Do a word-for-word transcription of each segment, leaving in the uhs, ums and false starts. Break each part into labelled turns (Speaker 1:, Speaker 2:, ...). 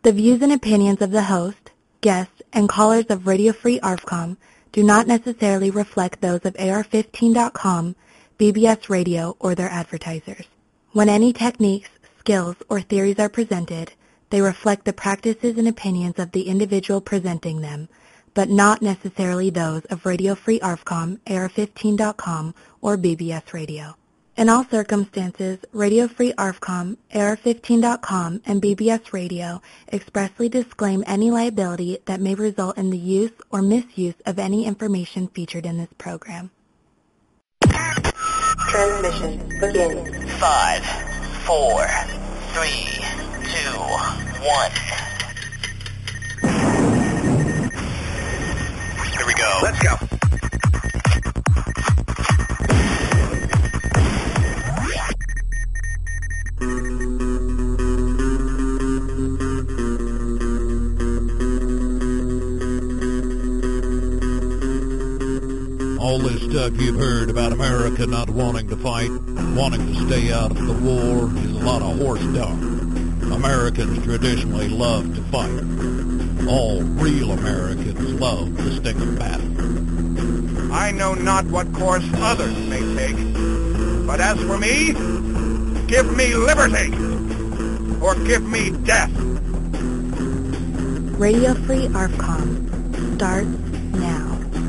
Speaker 1: The views and opinions of the host, guests, and callers of Radio Free A R F COM do not necessarily reflect those of A R fifteen dot com, B B S Radio, or their advertisers. When any techniques, skills, or theories are presented, they reflect the practices and opinions of the individual presenting them, but not necessarily those of Radio Free A R F COM, A R fifteen dot com, or B B S Radio. In all circumstances, Radio Free A R F COM, A R fifteen dot com, and B B S Radio expressly disclaim any liability that may result in the use or misuse of any information featured in this program. Transmission begins.
Speaker 2: Five, four, three, two, one. Here we go.
Speaker 3: Let's go.
Speaker 4: All this stuff you've heard about America not wanting to fight, wanting to stay out of the war, is a lot of horse talk. Americans traditionally love to fight. All real Americans love the sting of battle.
Speaker 3: I know not what course others may take, but as for me, give me liberty, or give me death.
Speaker 1: Radio Free A R F COM starts now.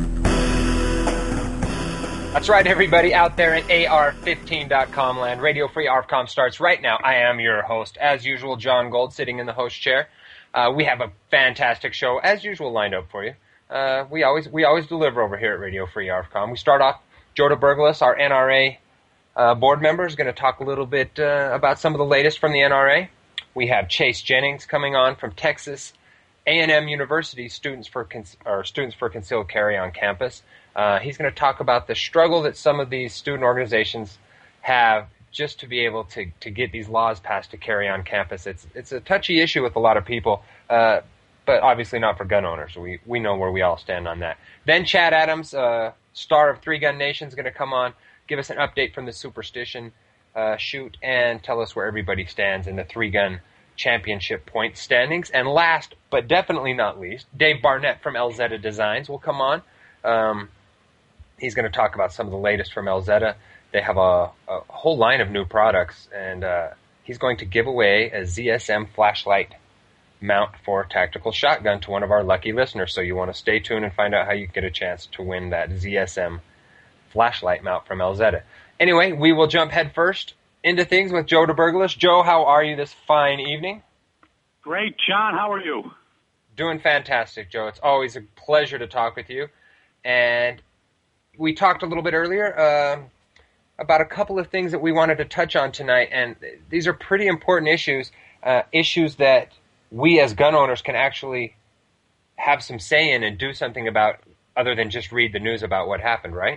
Speaker 5: That's right, everybody out there at A R fifteen dot com land. Radio Free A R F COM starts right now. I am your host, as usual, John Gold, sitting in the host chair. Uh, we have a fantastic show, as usual, lined up for you. Uh, we always we always deliver over here at Radio Free A R F COM. We start off, Joe DeBerglis, our N R A uh, board member, is going to talk a little bit uh, about some of the latest from the N R A. We have Chase Jennings coming on from Texas A and M University, Students for Con- or Students for Concealed Carry on campus. Uh, he's going to talk about the struggle that some of these student organizations have just to be able to, to get these laws passed to carry on campus. It's it's a touchy issue with a lot of people, uh, but obviously not for gun owners. We we know where we all stand on that. Then Chad Adams, uh, star of Three Gun Nation, is going to come on, give us an update from the Superstition uh, shoot, and tell us where everybody stands in the Three Gun Championship point standings. And last, but definitely not least, Dave Barnett from El Zeta Designs will come on. Um, He's going to talk about some of the latest from El Zeta. They have a, a whole line of new products, and uh, he's going to give away a Z S M flashlight mount for a tactical shotgun to one of our lucky listeners. So you want to stay tuned and find out how you get a chance to win that Z S M flashlight mount from El Zeta. Anyway, we will jump head first into things with Joe DeBerglis. Joe, how are you this fine evening?
Speaker 6: Great, John. How are you?
Speaker 5: Doing fantastic, Joe. It's always a pleasure to talk with you. And we talked a little bit earlier uh, about a couple of things that we wanted to touch on tonight, and these are pretty important issues, uh, issues that we as gun owners can actually have some say in and do something about, other than just read the news about what happened, right?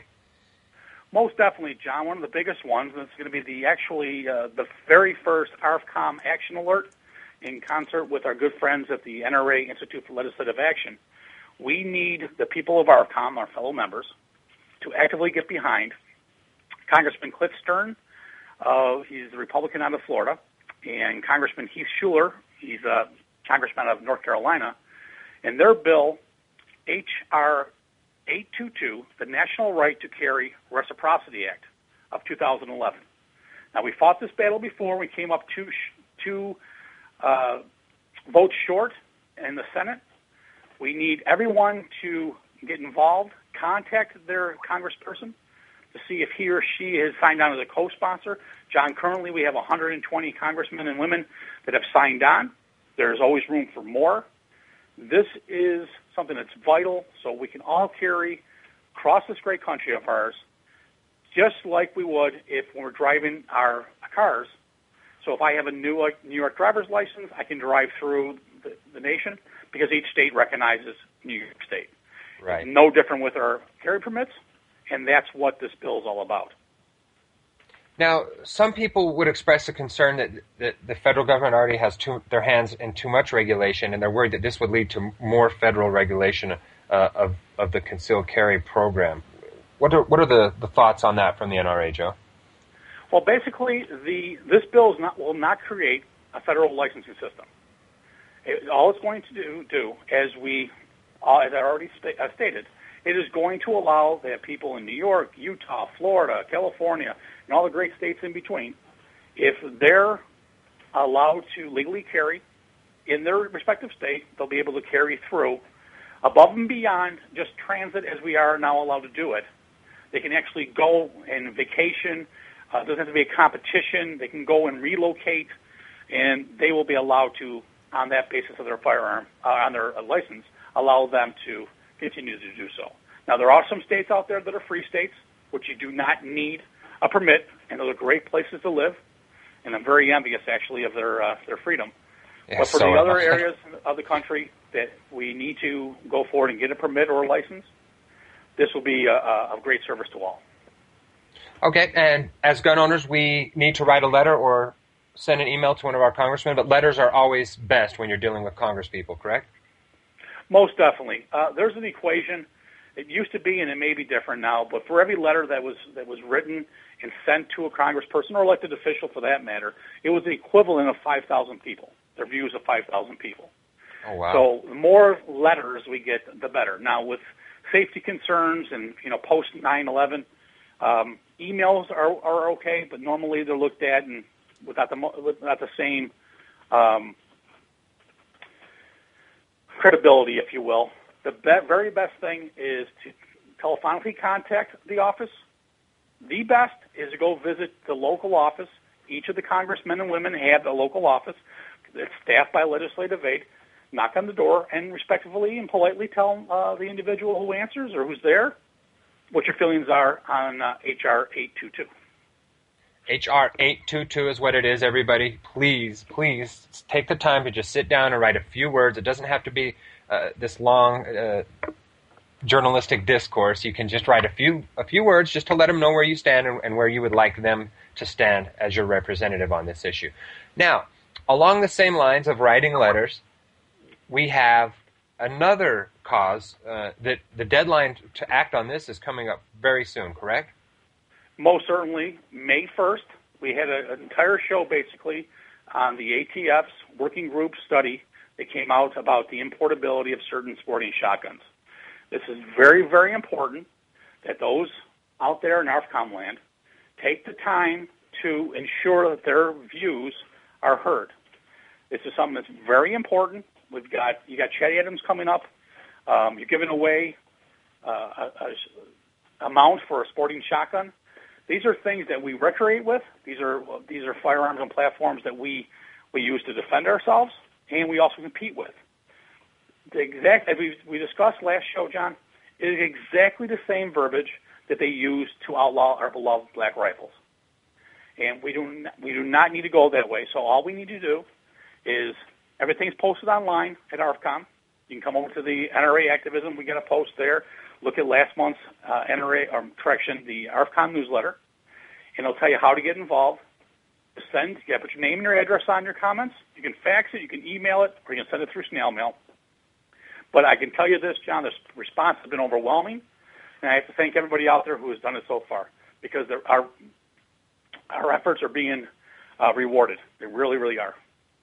Speaker 6: Most definitely, John. One of the biggest ones is going to be the actually uh, the very first A R F COM action alert in concert with our good friends at the N R A Institute for Legislative Action. We need the people of A R F COM, our fellow members, to actively get behind Congressman Cliff Stern. Uh, he's the Republican out of Florida, and Congressman Heath Shuler, he's a congressman out of North Carolina, and their bill, H R eight twenty-two, the National Right to Carry Reciprocity Act of two thousand eleven. Now, we fought this battle before. We came up two, two uh, votes short in the Senate. We need everyone to get involved, contact their congressperson to see if he or she has signed on as a co-sponsor. John, currently we have one hundred twenty congressmen and women that have signed on. There's always room for more. This is something that's vital so we can all carry across this great country of ours, just like we would if we're driving our cars. So if I have a New York, New York driver's license, I can drive through the, the nation because each state recognizes New York State.
Speaker 5: Right.
Speaker 6: No different with our carry permits, and that's what this bill is all about.
Speaker 5: Now, some people would express a concern that, that the federal government already has too, their hands in too much regulation, and they're worried that this would lead to more federal regulation uh, of, of the concealed carry program. What are, what are the, the thoughts on that from the N R A, Joe?
Speaker 6: Well, basically, the this bill is not, will not create a federal licensing system. It, all it's going to do, do as we, uh, as I already sta- uh, stated, it is going to allow that people in New York, Utah, Florida, California, and all the great states in between, if they're allowed to legally carry in their respective state, they'll be able to carry through above and beyond just transit as we are now allowed to do it. They can actually go and vacation. Uh, it doesn't have to be a competition. They can go and relocate, and they will be allowed to, on that basis of their firearm, uh, on their uh, license, allow them to continue to do so. Now, there are some states out there that are free states, which you do not need a permit, and those are great places to live, and I'm very envious, actually, of their uh, their freedom.
Speaker 5: Yeah,
Speaker 6: but for
Speaker 5: so
Speaker 6: the other
Speaker 5: I.
Speaker 6: areas of the country that we need to go forward and get a permit or a license, this will be a, a great service to all.
Speaker 5: Okay, and as gun owners, we need to write a letter or send an email to one of our congressmen, but letters are always best when you're dealing with congresspeople, correct?
Speaker 6: Most definitely. Uh, there's an equation. It used to be, and it may be different now, but for every letter that was that was written and sent to a congressperson or elected official, for that matter, it was the equivalent of five thousand people, their views of five thousand people.
Speaker 5: Oh, wow.
Speaker 6: So the more letters we get, the better. Now, with safety concerns and, you know, post nine eleven, um, emails are, are okay, but normally they're looked at and without the, without the same um, credibility, if you will. The be- very best thing is to telephonically contact the office. The best is to go visit the local office. Each of the congressmen and women have a local office. It's staffed by legislative aid. Knock on the door and respectfully and politely tell uh, the individual who answers or who's there what your feelings are on uh, H R eight twenty-two.
Speaker 5: H R eight twenty-two is what it is, everybody. Please, please take the time to just sit down and write a few words. It doesn't have to be uh, this long uh, journalistic discourse. You can just write a few a few words just to let them know where you stand and, and where you would like them to stand as your representative on this issue. Now, along the same lines of writing letters, we have another cause uh, that the deadline to act on this is coming up very soon, correct?
Speaker 6: Most certainly. May first, we had a, an entire show basically on the A T F's working group study that came out about the importability of certain sporting shotguns. This is very, very important that those out there in ARFCOM land take the time to ensure that their views are heard. This is something that's very important. We've got you got Chatty Adams coming up. Um, you're giving away uh, a, a amount for a sporting shotgun. These are things that we recreate with. These are these are firearms and platforms that we we use to defend ourselves, and we also compete with. The exact as we we discussed last show, John, it is exactly the same verbiage that they use to outlaw our beloved black rifles, and we do not, we do not need to go that way. So all we need to do is everything's posted online at ARFCOM. You can come over to the N R A Activism. We got a post there. Look at last month's uh, N R A, or correction, the ARFCOM newsletter, and it'll tell you how to get involved. Send, you got to put your name and your address on your comments. You can fax it, you can email it, or you can send it through snail mail. But I can tell you this, John, the response has been overwhelming, and I have to thank everybody out there who has done it so far, because our our efforts are being uh, rewarded. They really, really are.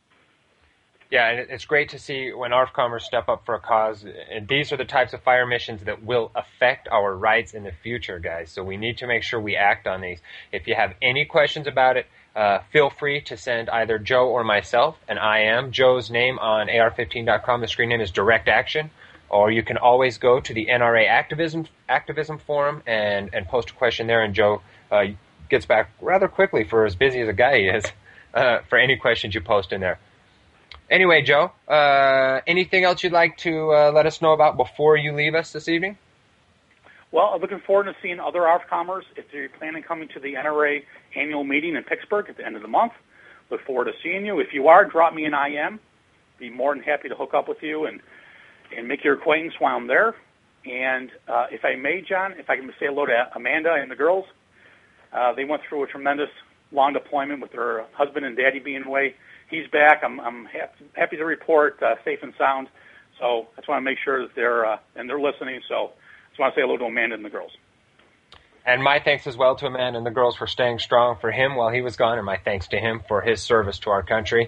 Speaker 5: Yeah, and it's great to see when ARFCOMers step up for a cause. And these are the types of fire missions that will affect our rights in the future, guys. So we need to make sure we act on these. If you have any questions about it, uh, feel free to send either Joe or myself, and I am. Joe's name on A R fifteen dot com, the screen name is Direct Action. Or you can always go to the N R A Activism Activism Forum and, and post a question there, and Joe uh, gets back rather quickly for as busy as a guy he is uh, for any questions you post in there. Anyway, Joe, uh, anything else you'd like to uh, let us know about before you leave us this evening?
Speaker 6: Well, I'm looking forward to seeing other ARFCOMers. If you're planning on coming to the N R A annual meeting in Pittsburgh at the end of the month, look forward to seeing you. If you are, drop me an I M. Be more than happy to hook up with you and, and make your acquaintance while I'm there. And uh, if I may, John, if I can say hello to Amanda and the girls, uh, they went through a tremendous long deployment with their husband and daddy being away. He's back. I'm, I'm happy, happy to report uh, safe and sound. So I just want to make sure that they're uh, and they're listening. So I just want to say hello to Amanda and the girls.
Speaker 5: And my thanks as well to Amanda and the girls for staying strong for him while he was gone, and my thanks to him for his service to our country.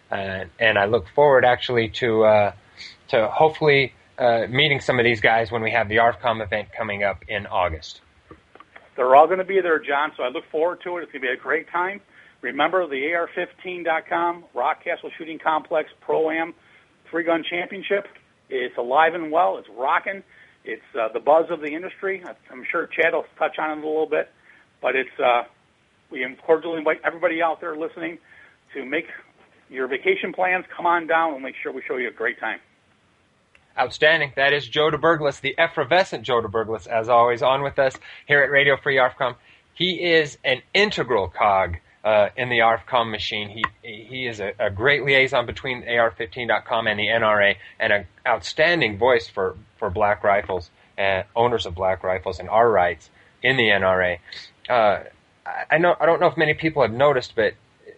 Speaker 5: uh, and I look forward actually to uh, to hopefully uh, meeting some of these guys when we have the A R F COM event coming up in August.
Speaker 6: They're all going to be there, John, so I look forward to it. It's going to be a great time. Remember, the A R fifteen dot com Rock Castle Shooting Complex Pro-Am Three-Gun Championship. It's alive and well. It's rocking. It's uh, the buzz of the industry. I'm sure Chad will touch on it a little bit, but it's uh, we cordially invite everybody out there listening to make your vacation plans. Come on down and make sure we show you a great time.
Speaker 5: Outstanding. That is Joe DeBerglis, the effervescent Joe DeBerglis, as always, on with us here at Radio Free A R F COM. He is an integral cog uh, in the A R F COM machine. He he is a, a great liaison between A R fifteen dot com and the N R A, and an outstanding voice for, for black rifles, and owners of black rifles, and our rights in the N R A. Uh, I know I don't know if many people have noticed, but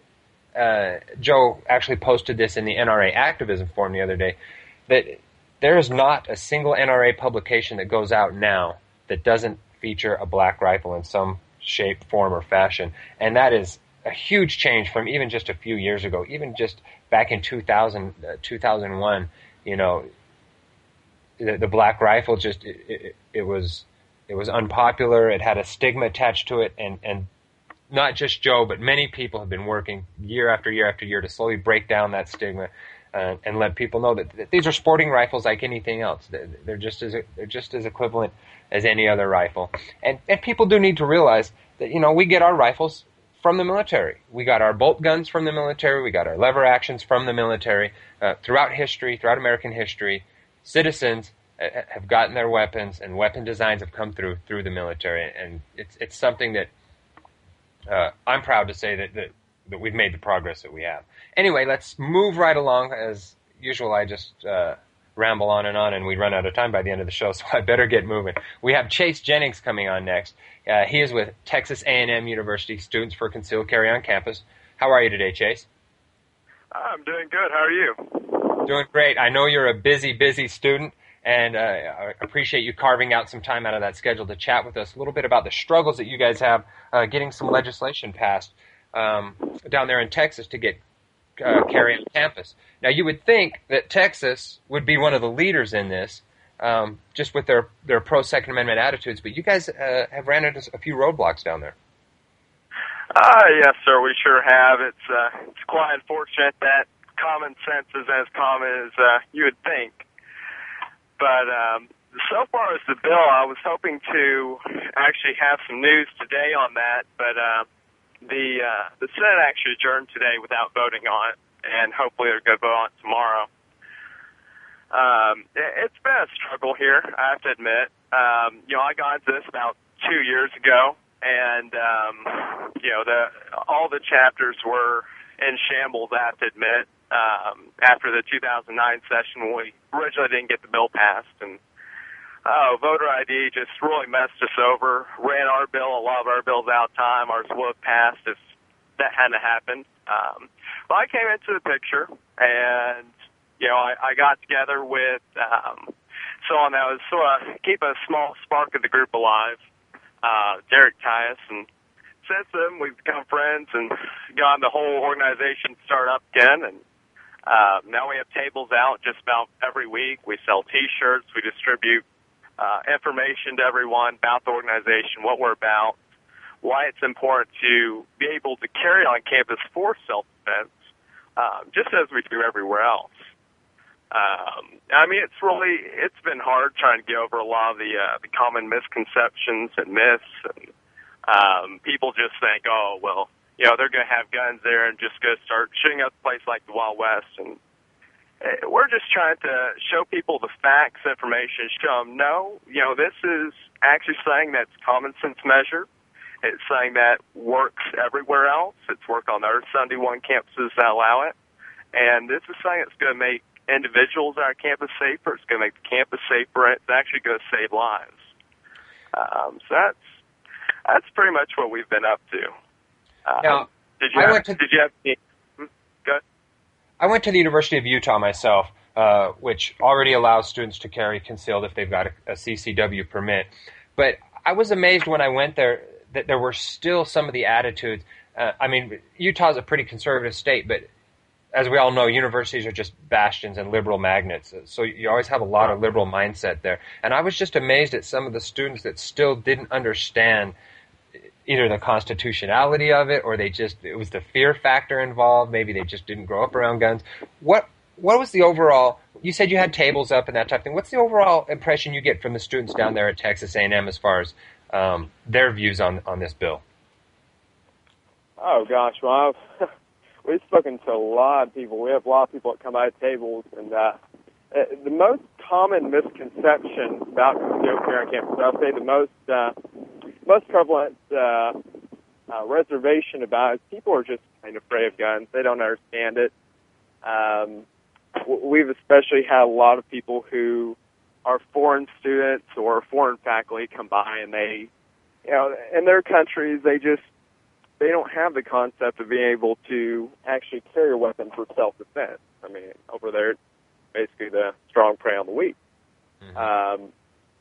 Speaker 5: uh, Joe actually posted this in the N R A Activism Forum the other day, that there is not a single N R A publication that goes out now that doesn't feature a black rifle in some shape, form, or fashion. And that is a huge change from even just a few years ago. Even just back in two thousand, uh, two thousand one, you know, the, the black rifle just, it, it, it was it was unpopular. It had a stigma attached to it. And, and not just Joe, but many people have been working year after year after year to slowly break down that stigma. Uh, and let people know that, that these are sporting rifles like anything else. They're, they're just as they're just as equivalent as any other rifle. And and people do need to realize that, you know, we get our rifles from the military. We got our bolt guns from the military. We got our lever actions from the military. Uh, throughout history, throughout American history, citizens uh, have gotten their weapons, and weapon designs have come through through the military. And it's it's something that uh, I'm proud to say that that. that we've made the progress that we have. Anyway, let's move right along. As usual, I just uh, ramble on and on, and we run out of time by the end of the show, so I better get moving. We have Chase Jennings coming on next. Uh, he is with Texas A and M University Students for Concealed Carry on Campus. How are you today, Chase?
Speaker 7: I'm doing good. How are you?
Speaker 5: Doing great. I know you're a busy, busy student, and uh, I appreciate you carving out some time out of that schedule to chat with us a little bit about the struggles that you guys have uh, getting some legislation passed Um, down there in Texas to get uh, carry on campus. Now, you would think that Texas would be one of the leaders in this, um, just with their, their pro-Second Amendment attitudes, but you guys uh, have ran into a few roadblocks down there.
Speaker 7: Uh, yes, sir, we sure have. It's uh, it's quite unfortunate that common sense is as common as uh, you would think. But um, so far as the bill, I was hoping to actually have some news today on that, but uh, The uh, the Senate actually adjourned today without voting on it, and hopefully they're going to vote on it tomorrow. Um, it, it's been a struggle here, I have to admit. Um, you know, I got into this about two years ago, and um, you know, the all the chapters were in shambles, I have to admit. Um, after the two thousand nine session, when we originally didn't get the bill passed, and Oh, voter I D just really messed us over, ran our bill, a lot of our bills out of time. Ours would have passed if that hadn't happened. Um, but I came into the picture, and, you know, I, I got together with um, someone that was sort of keeping a small spark of the group alive, uh, Derek Tyus, and since then we've become friends and gotten the whole organization started up again, and uh, now we have tables out just about every week. We sell T-shirts, we distribute Uh, information to everyone about the organization, what we're about, why it's important to be able to carry on campus for self-defense, um, just as we do everywhere else. Um, I mean, it's really, it's been hard trying to get over a lot of the, uh, the common misconceptions and myths. And um, people just think, oh, well, you know, they're going to have guns there and just going to start shooting up a place like the Wild West. And we're just trying to show people the facts, information, show them, no, you know, this is actually something that's common sense measure. It's something that works everywhere else. It's worked on the other seventy-one campuses that allow it. And this is something that's going to make individuals on our campus safer. It's going to make the campus safer. And it's actually going to save lives. Um, so that's, that's pretty much what we've been up to. Um,
Speaker 5: now,
Speaker 7: did you
Speaker 5: I
Speaker 7: have,
Speaker 5: went to...
Speaker 7: did you have any, hmm, go ahead.
Speaker 5: I went to the University of Utah myself, uh, which already allows students to carry concealed if they've got a, a C C W permit. But I was amazed when I went there that there were still some of the attitudes. Uh, I mean, Utah's a pretty conservative state, but as we all know, universities are just bastions and liberal magnets. So you always have a lot of liberal mindset there. And I was just amazed at some of the students that still didn't understand either the constitutionality of it, or they just, it was the fear factor involved. Maybe they just didn't grow up around guns. What, what was the overall, you said you had tables up and that type of thing. What's the overall impression you get from the students down there at Texas A and M as far as um, their views on, on this bill?
Speaker 7: Oh, gosh, well, I've, we've spoken to a lot of people. We have a lot of people that come out of tables, and uh, the most common misconception about concealed carry on campus, I'll say the most uh, most prevalent uh, uh, reservation about it, people are just kind of afraid of guns. They don't understand it. Um, we've especially had a lot of people who are foreign students or foreign faculty come by, and they, you know, in their countries, they just, they don't have the concept of being able to actually carry a weapon for self-defense. I mean, over there, it's basically the strong prey on the weak. Mm-hmm. Um,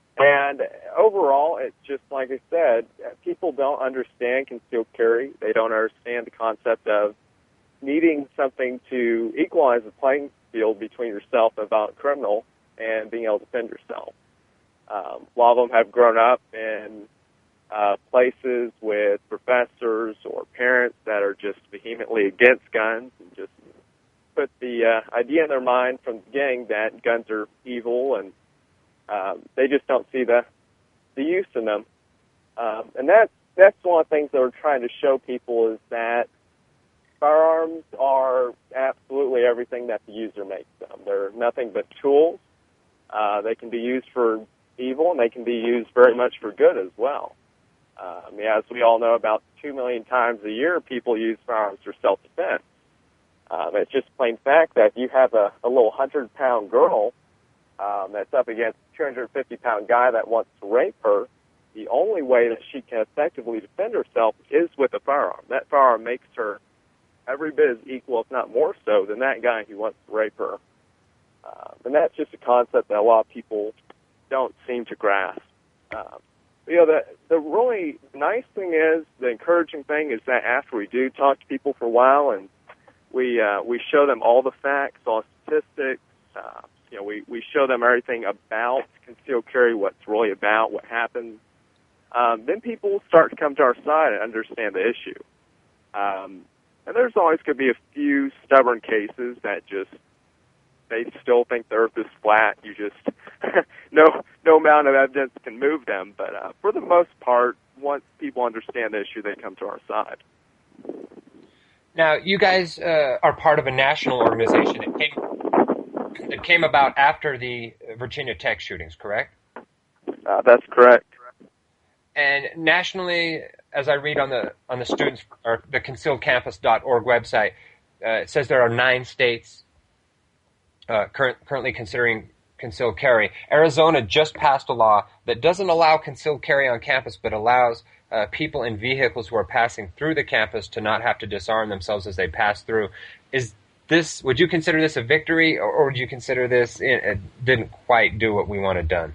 Speaker 7: and overall, it's just like I said, people don't understand concealed carry. They don't understand the concept of needing something to equalize the playing field between yourself and a violent criminal and being able to defend yourself. Um, a lot of them have grown up in uh, places with professors or parents that are just vehemently against guns and just put the uh, idea in their mind from the beginning that guns are evil, and um, they just don't see the the use in them. Um, and that's, that's one of the things that we're trying to show people is that firearms are absolutely everything that the user makes them. They're nothing but tools. Uh, they can be used for evil, and they can be used very much for good as well. Uh, I mean, as we all know, about two million times a year, people use firearms for self-defense. Um, it's just plain fact that if you have a, a little one hundred pound girl um, that's up against a two hundred fifty pound guy that wants to rape her, the only way that she can effectively defend herself is with a firearm. That firearm makes her every bit as equal, if not more so, than that guy who wants to rape her. Uh, and that's just a concept that a lot of people don't seem to grasp. Um, you know, the, the really nice thing is, the encouraging thing is that after we do talk to people for a while and we uh, we show them all the facts, all statistics, uh, you know, we, we show them everything about concealed carry, what it's really about, what happens, um, then people start to come to our side and understand the issue. Um, and there's always going to be a few stubborn cases that just, they still think the earth is flat. You just, no no amount of evidence can move them. But uh, for the most part, once people understand the issue, they come to our side.
Speaker 5: Now, you guys uh, are part of a national organization that came, that came about after the Virginia Tech shootings, correct?
Speaker 7: Uh, that's correct.
Speaker 5: And nationally, as I read on the on the students or the concealed campus dot org website, uh, it says there are nine states uh, current, currently considering concealed carry. Arizona just passed a law that doesn't allow concealed carry on campus, but allows uh, people in vehicles who are passing through the campus to not have to disarm themselves as they pass through. Is this? Would you consider this a victory, or, or would you consider this it, it didn't quite do what we wanted done?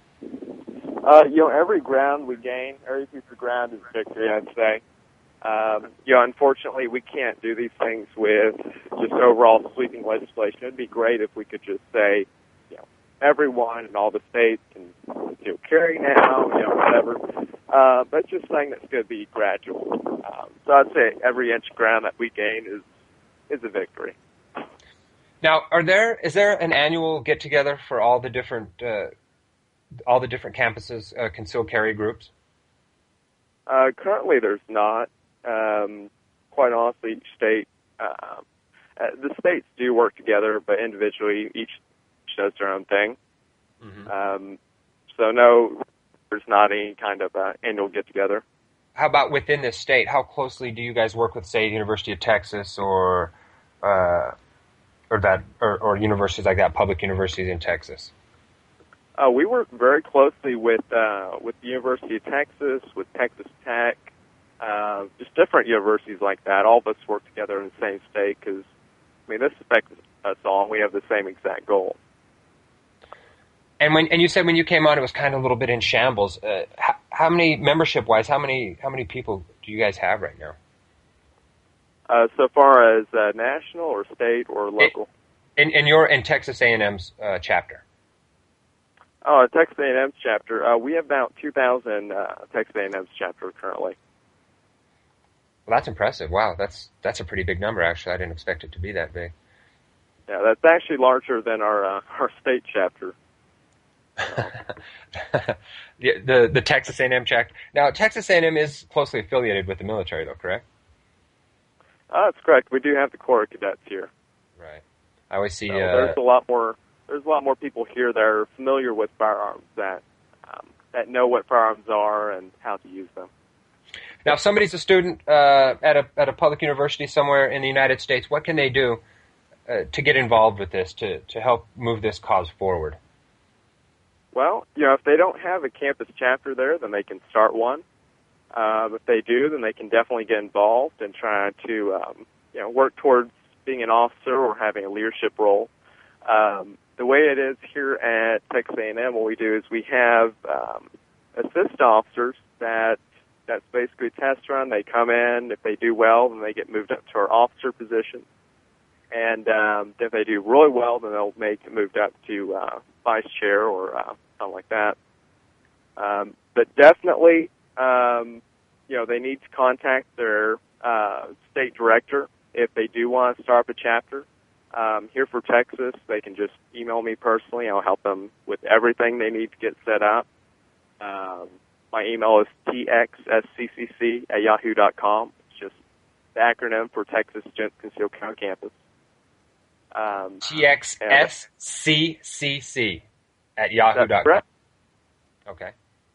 Speaker 7: Uh, you know, every ground we gain, every piece of ground is victory, I'd say. Um, you know, unfortunately, we can't do these things with just overall sweeping legislation. It'd be great if we could just say, you know, everyone in all the states can, you know, carry now, you know, whatever. Uh, but just saying that's going to be gradual. Um, so I'd say every inch of ground that we gain is is a victory.
Speaker 5: Now, are there is there an annual get together for all the different uh, all the different campuses, uh, concealed carry groups?
Speaker 7: Uh, currently, there's not. Um, quite honestly, each state, uh, uh, the states do work together, but individually, each does their own thing. Mm-hmm. Um, so, no, there's not any kind of uh, annual get-together.
Speaker 5: How about within this state? How closely do you guys work with, say, the University of Texas or uh, or that or, or universities like that, public universities in Texas?
Speaker 7: Uh, we work very closely with uh, with the University of Texas, with Texas Tech, uh, just different universities like that. All of us work together in the same state because, I mean, this affects us all, and we have the same exact goal.
Speaker 5: And when and you said when you came on, it was kind of a little bit in shambles. Uh, how, how many membership-wise? How many how many people do you guys have right now?
Speaker 7: Uh, so far as uh, national or state or local?
Speaker 5: In, in your in Texas A and M's uh, chapter.
Speaker 7: Oh, Texas A and M's chapter. Uh, we have about two thousand uh, Texas A and M's chapter currently.
Speaker 5: Well, that's impressive. Wow, that's that's a pretty big number, actually. I didn't expect it to be that big.
Speaker 7: Yeah, that's actually larger than our uh, our state chapter.
Speaker 5: the, the the Texas A and M chapter. Now, Texas A and M is closely affiliated with the military, though, correct?
Speaker 7: Uh, that's correct. We do have the Corps of Cadets here.
Speaker 5: Right. I always see.
Speaker 7: So
Speaker 5: uh,
Speaker 7: there's a lot more. There's a lot more people here that are familiar with firearms that um, that know what firearms are and how to use them.
Speaker 5: Now, if somebody's a student uh, at a at a public university somewhere in the United States, what can they do uh, to get involved with this to to help move this cause forward?
Speaker 7: Well, you know, if they don't have a campus chapter there, then they can start one. Uh, if they do, then they can definitely get involved and try to, um, you know, work towards being an officer or having a leadership role. Um, the way it is here at Texas A and M, what we do is we have um, assist officers that that's basically test run. They come in. If they do well, then they get moved up to our officer position. And um, if they do really well, then they'll make moved up to uh, vice chair or uh, something like that. Um, but definitely, um, you know, they need to contact their uh, state director if they do want to start up a chapter. Um, here for Texas, they can just email me personally. I'll help them with everything they need to get set up. Um, my email is t x s c c c at yahoo dot com. It's just the acronym for Texas Student Concealed Carry Campus. Um,
Speaker 5: T X S C C C at yahoo dot com. Okay.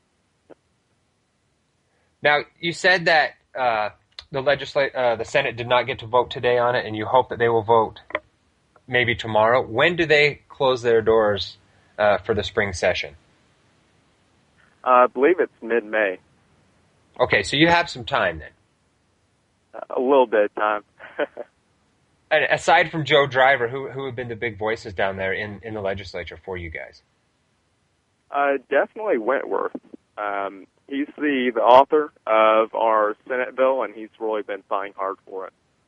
Speaker 5: Now, you said that uh, the legislate, uh, the Senate did not get to vote today on it, and you hope that they will vote maybe tomorrow. When do they close their doors uh, for the spring session?
Speaker 7: Uh, I believe it's mid-May.
Speaker 5: Okay, so you have some time then.
Speaker 7: A little bit of time.
Speaker 5: And aside from Joe Driver, who who have been the big voices down there in, in the legislature for you guys?
Speaker 7: Uh, definitely Wentworth. Um, he's the, the author of our Senate bill, and he's really been fighting hard for it.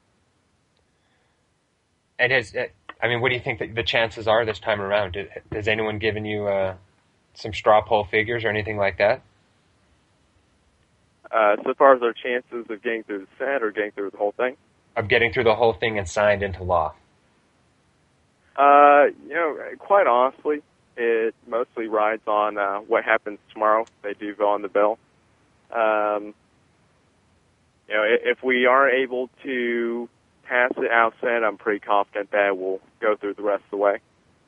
Speaker 5: And has, I mean, what do you think that the chances are this time around? Has anyone given you uh, some straw poll figures or anything like that?
Speaker 7: Uh, so far as our chances of getting through the Senate or getting through the whole thing?
Speaker 5: Of getting through the whole thing and signed into law?
Speaker 7: Uh, you know, quite honestly, it mostly rides on uh, what happens tomorrow if they do vote on the bill. Um, you know, if we are able to pass it out of Senate, I'm pretty confident that it will go through the rest of the way.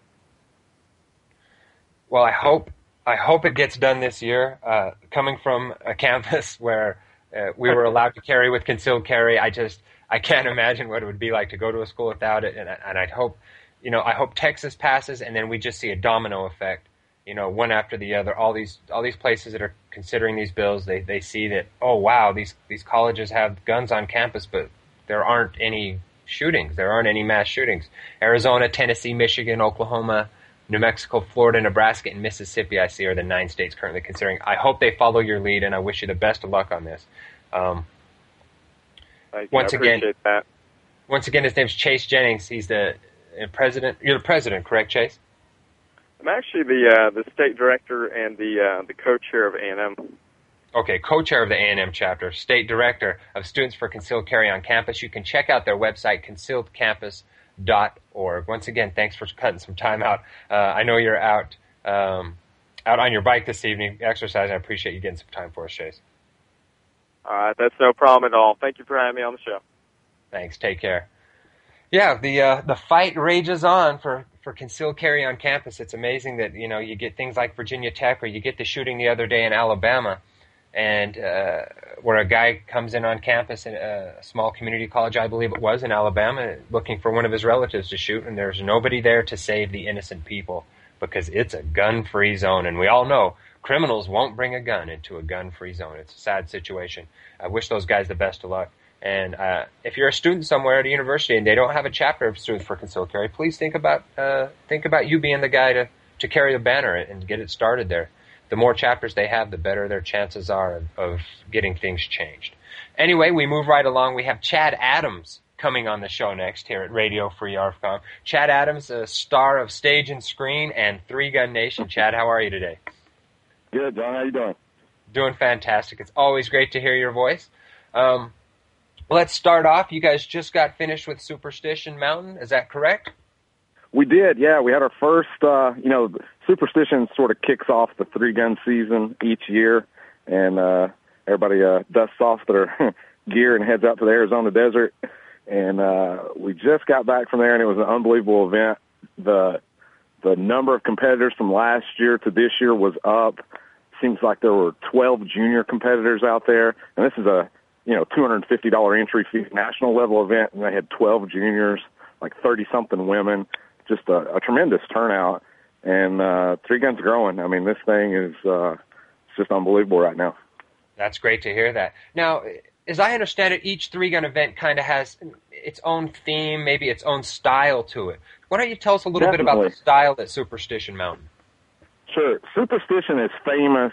Speaker 5: Well, I hope I hope it gets done this year. Uh, coming from a campus where uh, we were allowed to carry with concealed carry, I just I can't imagine what it would be like to go to a school without it. And, and I'd hope, you know, I hope Texas passes, and then we just see a domino effect. You know, one after the other. All these all these places that are considering these bills, they they see that, oh wow, these these colleges have guns on campus, but there aren't any shootings. There aren't any mass shootings. Arizona, Tennessee, Michigan, Oklahoma, New Mexico, Florida, Nebraska, and Mississippi, I see, are the nine states currently considering. I hope they follow your lead, and I wish you the best of luck on this. Um,
Speaker 7: Thank
Speaker 5: once
Speaker 7: you. I
Speaker 5: again,
Speaker 7: appreciate that.
Speaker 5: Once again, his name's Chase Jennings. He's the uh, president. You're the president, correct, Chase?
Speaker 7: I'm actually the uh, the state director and the uh, the co-chair of A and M.
Speaker 5: Okay, co-chair of the A and M chapter, state director of Students for Concealed Carry on Campus. You can check out their website, concealed campus dot org. Once again, thanks for cutting some time out. Uh, I know you're out um, out on your bike this evening, exercising. I appreciate you getting some time for us, Chase.
Speaker 7: All right, that's no problem at all. Thank you for having me on the show.
Speaker 5: Thanks. Take care. Yeah, the uh, the fight rages on for, for concealed carry on campus. It's amazing that, you know, you get things like Virginia Tech, or you get the shooting the other day in Alabama, and uh, where a guy comes in on campus at a small community college, I believe it was, in Alabama, looking for one of his relatives to shoot, and there's nobody there to save the innocent people because it's a gun-free zone. And we all know criminals won't bring a gun into a gun-free zone. It's a sad situation. I wish those guys the best of luck. And uh, if you're a student somewhere at a university and they don't have a chapter of Students for Concealed Carry, please think about uh, think about you being the guy to, to carry the banner and get it started there. The more chapters they have, the better their chances are of, of getting things changed. Anyway, we move right along. We have Chad Adams coming on the show next here at Radio Free A R F COM. Chad Adams, a star of Stage and Screen and Three Gun Nation. Chad, how are you today?
Speaker 8: Good, John. How you doing?
Speaker 5: Doing fantastic. It's always great to hear your voice. Um, let's start off. You guys just got finished with Superstition Mountain. Is that correct?
Speaker 8: We did, yeah. We had our first, uh, you know, Superstition sort of kicks off the three-gun season each year, and uh, everybody uh, dusts off their gear and heads out to the Arizona desert. And uh, we just got back from there, and it was an unbelievable event. The the number of competitors from last year to this year was up. Seems like there were twelve junior competitors out there, and this is a you know two hundred fifty dollars entry fee national level event, and they had twelve juniors, like thirty something women, just a, a tremendous turnout. And uh, Three Guns growing. I mean, this thing is uh, it's just unbelievable right now.
Speaker 5: That's great to hear that. Now, as I understand it, each three-gun event kind of has its own theme, maybe its own style to it. Why don't you tell us a little
Speaker 8: Definitely.
Speaker 5: bit about the style at Superstition Mountain?
Speaker 8: Sure. Superstition is famous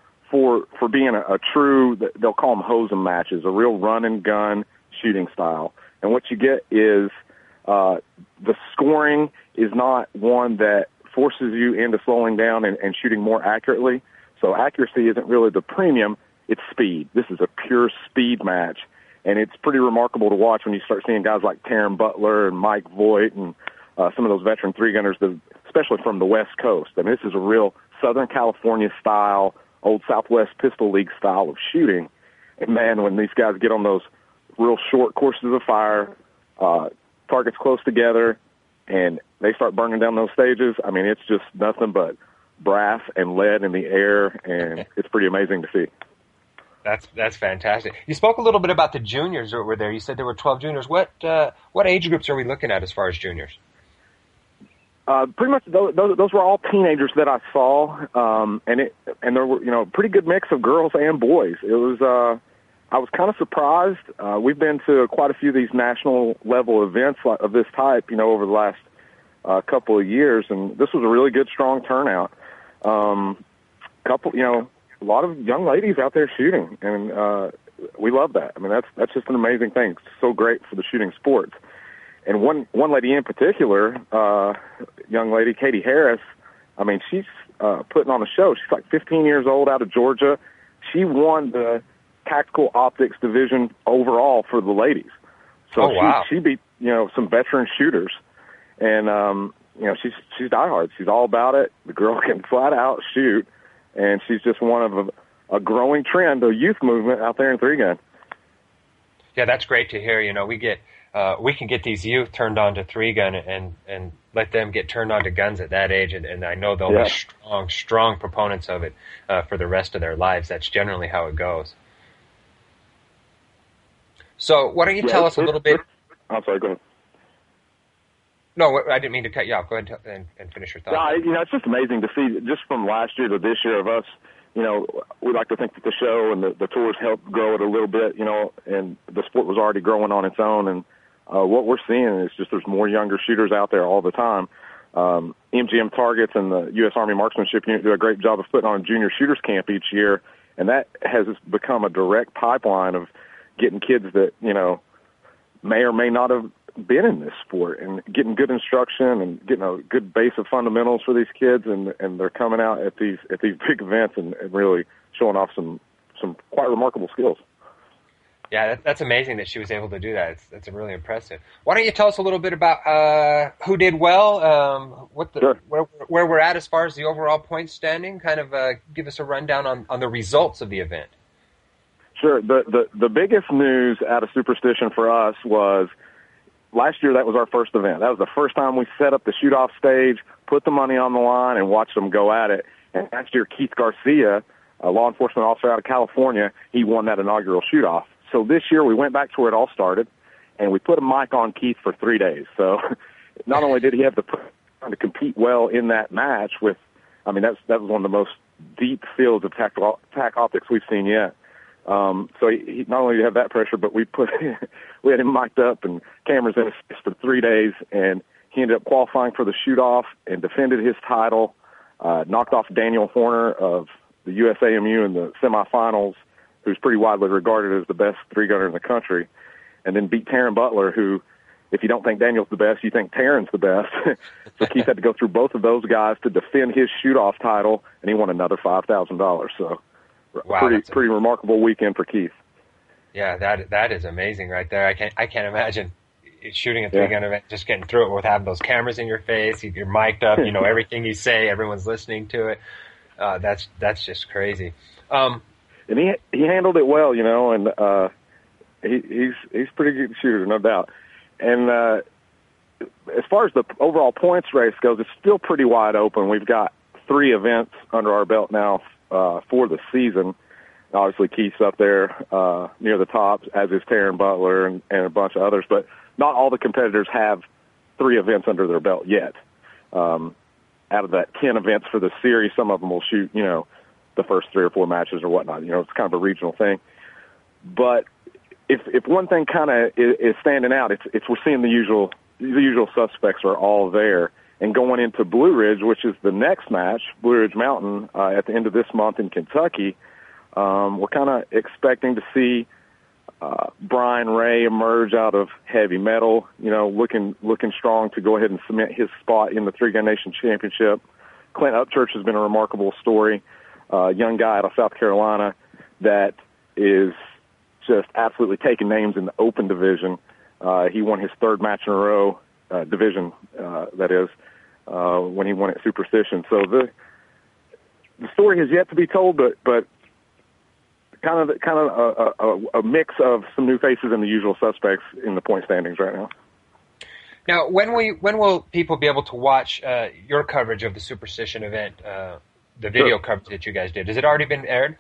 Speaker 8: for for being a, a true, they'll call them hosen matches, a real run-and-gun shooting style. And what you get is uh, the scoring is not one that forces you into slowing down and, and shooting more accurately. So accuracy isn't really the premium. It's speed. This is a pure speed match, and it's pretty remarkable to watch when you start seeing guys like Taryn Butler and Mike Voigt and uh, some of those veteran three-gunners, that, especially from the West Coast. I mean, this is a real Southern California style, old Southwest Pistol League style of shooting. And, man, when these guys get on those real short courses of fire, uh, targets close together, and they start burning down those stages, I mean, it's just nothing but brass and lead in the air, and it's pretty amazing to see.
Speaker 5: That's that's fantastic. You spoke a little bit about the juniors that were there. You said there were twelve juniors. What uh, what age groups are we looking at as far as juniors?
Speaker 8: Uh, pretty much those, those, those were all teenagers that I saw, um, and it and there were you know a pretty good mix of girls and boys. It was uh, I was kind of surprised. Uh, we've been to quite a few of these national level events of this type, you know, over the last uh, couple of years, and this was a really good, strong turnout. Um, couple, you know. A lot of young ladies out there shooting, and uh, we love that. I mean, that's that's just an amazing thing. It's so great for the shooting sports. And one one lady in particular, uh, young lady Katie Harris, I mean, she's uh, putting on a show. She's like fifteen years old, out of Georgia. She won the tactical optics division overall for the ladies. So
Speaker 5: oh, wow.
Speaker 8: she, she beat you know some veteran shooters, and um, you know she's she's diehard. She's all about it. The girl can flat out shoot. And she's just one of a, a growing trend, a youth movement out there in three gun.
Speaker 5: Yeah, that's great to hear. You know, we get uh, we can get these youth turned on to three gun and and let them get turned on to guns at that age, and, and I know they'll
Speaker 8: yeah.
Speaker 5: be strong, strong proponents of it uh, for the rest of their lives. That's generally how it goes. So, why don't you
Speaker 8: yeah,
Speaker 5: tell us a little bit?
Speaker 8: I'm sorry, go ahead.
Speaker 5: No, I didn't mean to cut you off. Go ahead and, and finish your thought.
Speaker 8: Yeah, you know, it's just amazing to see, just from last year to this year of us, you know, we like to think that the show and the, the tours helped grow it a little bit, you know, and the sport was already growing on its own. And uh, what we're seeing is just there's more younger shooters out there all the time. Um, M G M Targets and the U S Army Marksmanship Unit do a great job of putting on a junior shooters camp each year, and that has become a direct pipeline of getting kids that, you know, may or may not have been in this sport and getting good instruction and getting a good base of fundamentals for these kids, and and they're coming out at these at these big events and, and really showing off some some quite remarkable skills.
Speaker 5: Yeah, that, that's amazing that she was able to do that. It's, that's really impressive. Why don't you tell us a little bit about uh, who did well, um, what the
Speaker 8: Sure.
Speaker 5: where, where we're at as far as the overall point standing? Kind of uh, give us a rundown on, on the results of the event.
Speaker 8: Sure. The, the the biggest news out of Superstition for us was last year. That was our first event. That was the first time we set up the shoot-off stage, put the money on the line, and watched them go at it. And last year, Keith Garcia, a law enforcement officer out of California, he won that inaugural shoot-off. So this year, we went back to where it all started, and we put a mic on Keith for three days. So not only did he have to put, to compete well in that match with, I mean, that's, that was one of the most deep fields of tac, tac optics we've seen yet. Um, so he, he not only did he have that pressure, but we put we had him mic'd up and cameras in his face for three days, and he ended up qualifying for the shoot-off and defended his title, uh, knocked off Daniel Horner of the U S A M U in the semifinals, who's pretty widely regarded as the best three-gunner in the country. and then beat Taryn Butler, who, if you don't think Daniel's the best, you think Taryn's the best. So Keith had to go through both of those guys to defend his shoot-off title, and he won another five thousand dollars. So
Speaker 5: wow,
Speaker 8: pretty pretty remarkable weekend for Keith.
Speaker 5: Yeah, that that is amazing right there. I can't I can't imagine shooting a three-gun yeah. event, just getting through it with having those cameras in your face, you're mic'd up, you know everything you say, everyone's listening to it. Uh, that's that's just crazy. Um,
Speaker 8: and he he handled it well, you know, and uh, he, he's he's a pretty good shooter, no doubt. And uh, as far as the overall points race goes, it's still pretty wide open. We've got three events under our belt now uh, for the season. Obviously, Keith's up there uh, near the top, as is Taryn Butler and, and a bunch of others. But not all the competitors have three events under their belt yet. Um, out of that ten events for the series, some of them will shoot, you know, the first three or four matches or whatnot. You know, it's kind of a regional thing. But if if one thing kind of is, is standing out, it's it's we're seeing the usual the usual suspects are all there. And going into Blue Ridge, which is the next match, Blue Ridge Mountain, uh, at the end of this month in Kentucky, um, we're kind of expecting to see uh, Brian Ray emerge out of heavy metal, you know, looking looking strong to go ahead and cement his spot in the Three Gun Nation Championship. Clint Upchurch has been a remarkable story, uh, young guy out of South Carolina that is just absolutely taking names in the open division. Uh, he won his third match in a row, uh, division, uh, that is, uh, when he won at Superstition. So the the story has yet to be told, but but kind of kind of a, a, a mix of some new faces and the usual suspects in the point standings right now.
Speaker 5: Now, when we when will people be able to watch uh, your coverage of the Superstition event, uh, the video sure. coverage that you guys did? Has it already been aired?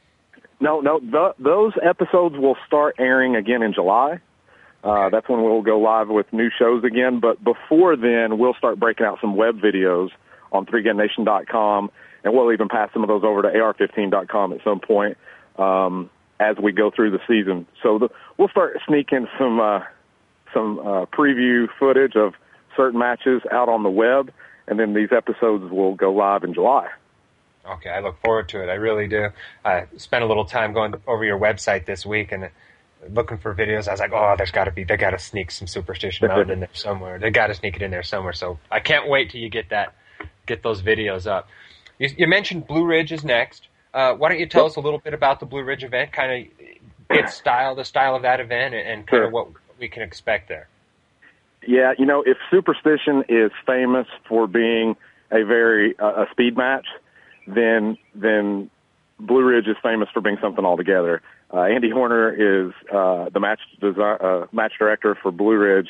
Speaker 5: No,
Speaker 8: no. The, those episodes will start airing again in July. Uh, that's when we'll go live with new shows again. But before then, we'll start breaking out some web videos on three gun nation dot com, and we'll even pass some of those over to A R fifteen dot com at some point um, as we go through the season. So the, we'll start sneaking some uh, some uh, preview footage of certain matches out on the web, and then these episodes will go live in July.
Speaker 5: Okay, I look forward to it. I really do. I spent a little time going over your website this week and looking for videos. I was like, oh, there's got to be, they got to sneak some Superstition Mountain in there somewhere. They got to sneak it in there somewhere. So I can't wait till you get that, get those videos up. You, you mentioned Blue Ridge is next. Uh, why don't you tell us a little bit about the Blue Ridge event, kind of its style, the style of that event, and, and kind sure. of what we can expect there.
Speaker 8: Yeah, you know, if Superstition is famous for being a very uh, a speed match, then then Blue Ridge is famous for being something altogether. Uh, Andy Horner is uh, the match design, uh, match director for Blue Ridge,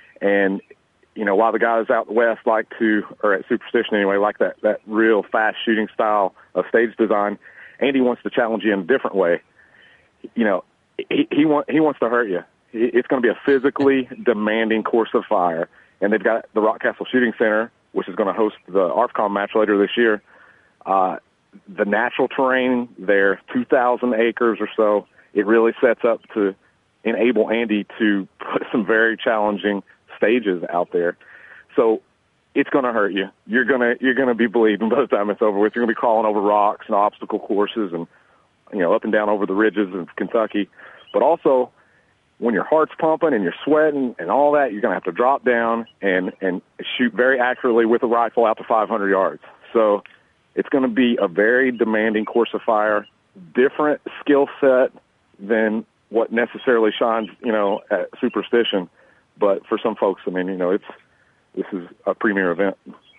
Speaker 8: and you know, while the guys out west like to, or at Superstition anyway, like that that real fast shooting style of stage design, Andy wants to challenge you in a different way. You know, he he, want, he wants to hurt you. It's going to be a physically demanding course of fire, and they've got the Rockcastle Shooting Center, which is going to host the A R F COM match later this year. Uh, the natural terrain there, two thousand acres or so, it really sets up to enable Andy to put some very challenging stages out there. So it's going to hurt you. You're going to you're going to be bleeding by the time it's over with. You're going to be crawling over rocks and obstacle courses and, you know, up and down over the ridges of Kentucky. But also, when your heart's pumping and you're sweating and all that, you're going to have to drop down and, and shoot very accurately with a rifle out to five hundred yards. So it's going to be a very demanding course of fire, different skill set than what necessarily shines, you know, at Superstition. But for some folks, I mean, you know, it's this is a premier event.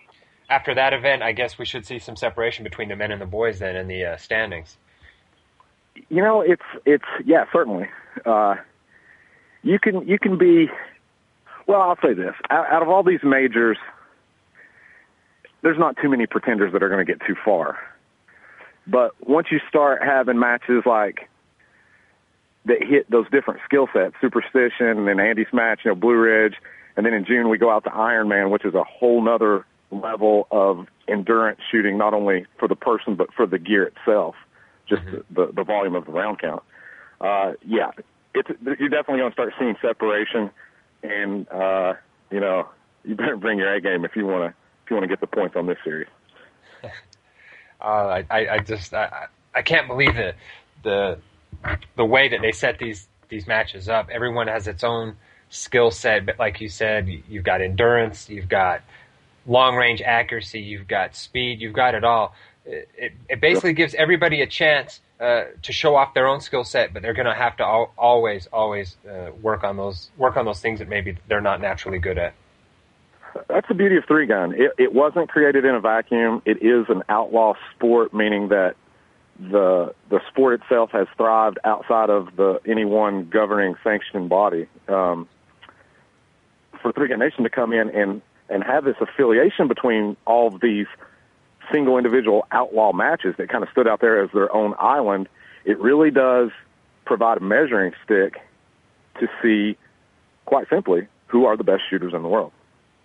Speaker 5: After that event, I guess we should see some separation between the men and the boys then in the uh, standings.
Speaker 8: You know, it's it's yeah, certainly. Uh, you can you can be well. I'll say this: out, out of all these majors, there's not too many pretenders that are going to get too far. But once you start having matches like that hit those different skill sets, Superstition, and then Andy's match, you know, Blue Ridge, and then in June we go out to Ironman, which is a whole nother level of endurance shooting, not only for the person but for the gear itself, just mm-hmm. the, the, the volume of the round count. Uh, yeah, it's, you're definitely going to start seeing separation, and uh, you know, you better bring your A game if you want to if you want to get the points on this series.
Speaker 5: uh, I, I just I, I can't believe it the the way that they set these these matches up, everyone has its own skill set. But like you said, you've got endurance, you've got long range accuracy, you've got speed, you've got it all. It, it, it basically gives everybody a chance uh, to show off their own skill set, but they're going to have to al- always, always uh, work on those work on those things that maybe they're not naturally good at.
Speaker 8: That's the beauty of three gun. It, it wasn't created in a vacuum. It is an outlaw sport, meaning that the the sport itself has thrived outside of the any one governing sanctioning body. Um, for Three Gun Nation to come in and and have this affiliation between all of these single individual outlaw matches that kind of stood out there as their own island, it really does provide a measuring stick to see, quite simply, who are the best shooters in the world.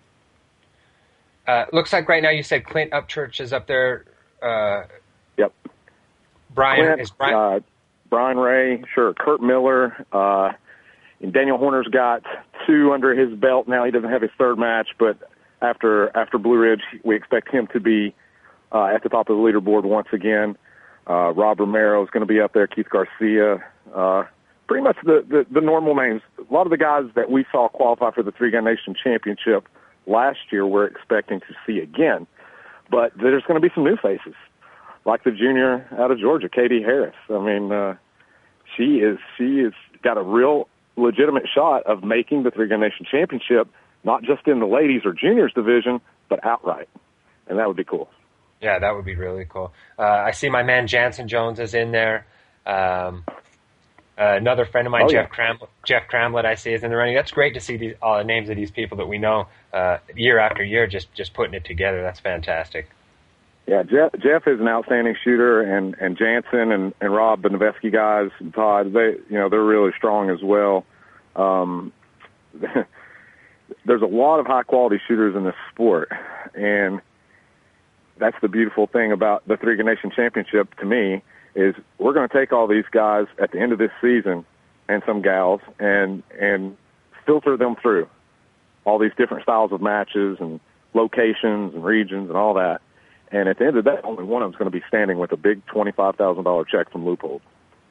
Speaker 5: Uh, looks like right now you said Clint Upchurch is up there. Uh,
Speaker 8: yep.
Speaker 5: Brian
Speaker 8: Clint,
Speaker 5: is Brian.
Speaker 8: Uh, Brian Ray, sure. Kurt Miller. Uh, and Daniel Horner's got two under his belt now. He doesn't have his third match, but after after Blue Ridge, we expect him to be uh, at the top of the leaderboard once again. Uh, Rob Romero is going to be up there. Keith Garcia. Uh, pretty much the, the, the normal names. A lot of the guys that we saw qualify for the Three Gun Nation Championship last year we're expecting to see again. But there's going to be some new faces, like the junior out of Georgia, Katie Harris. I mean, uh, she is she is got a real legitimate shot of making the Three Gun Nation Championship, not just in the ladies or juniors division, but outright. And that would be cool.
Speaker 5: Yeah, that would be really cool. Uh, I see my man Jansen Jones is in there. Um, uh, another friend of mine,
Speaker 8: oh,
Speaker 5: Jeff,
Speaker 8: yeah.
Speaker 5: Cram- Jeff Cramlett, I see is in the running. That's great to see these all the names of these people that we know uh, year after year, just just putting it together. That's fantastic.
Speaker 8: Yeah, Jeff, Jeff is an outstanding shooter, and, and Jansen and, and Rob, the Noveski guys, and Todd, they you know they're really strong as well. Um, there's a lot of high quality shooters in this sport, and that's the beautiful thing about the Three Gun Nation Championship to me is we're going to take all these guys at the end of this season and some gals and and filter them through all these different styles of matches and locations and regions and all that. And at the end of the day, only one of them is going to be standing with a big twenty-five thousand dollars check from Loophole.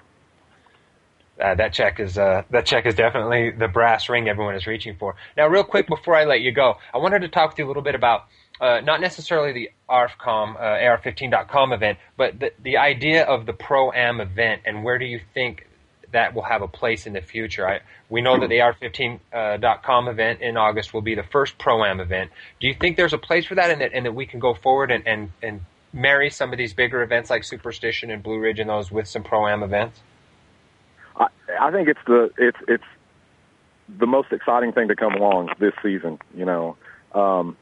Speaker 5: Uh, that check is uh, that check is definitely the brass ring everyone is reaching for. Now, real quick before I let you go, I wanted to talk to you a little bit about uh, not necessarily the A R F com, uh, A R fifteen dot com event, but the, the idea of the Pro-Am event, and where do you think that will have a place in the future? I, we know that the A R fifteen dot com event in August will be the first Pro-Am event. Do you think there's a place for that, and that, and that we can go forward and, and, and marry some of these bigger events like Superstition and Blue Ridge and those with some Pro-Am events?
Speaker 8: I, I think it's the it's it's the most exciting thing to come along this season. You know, um,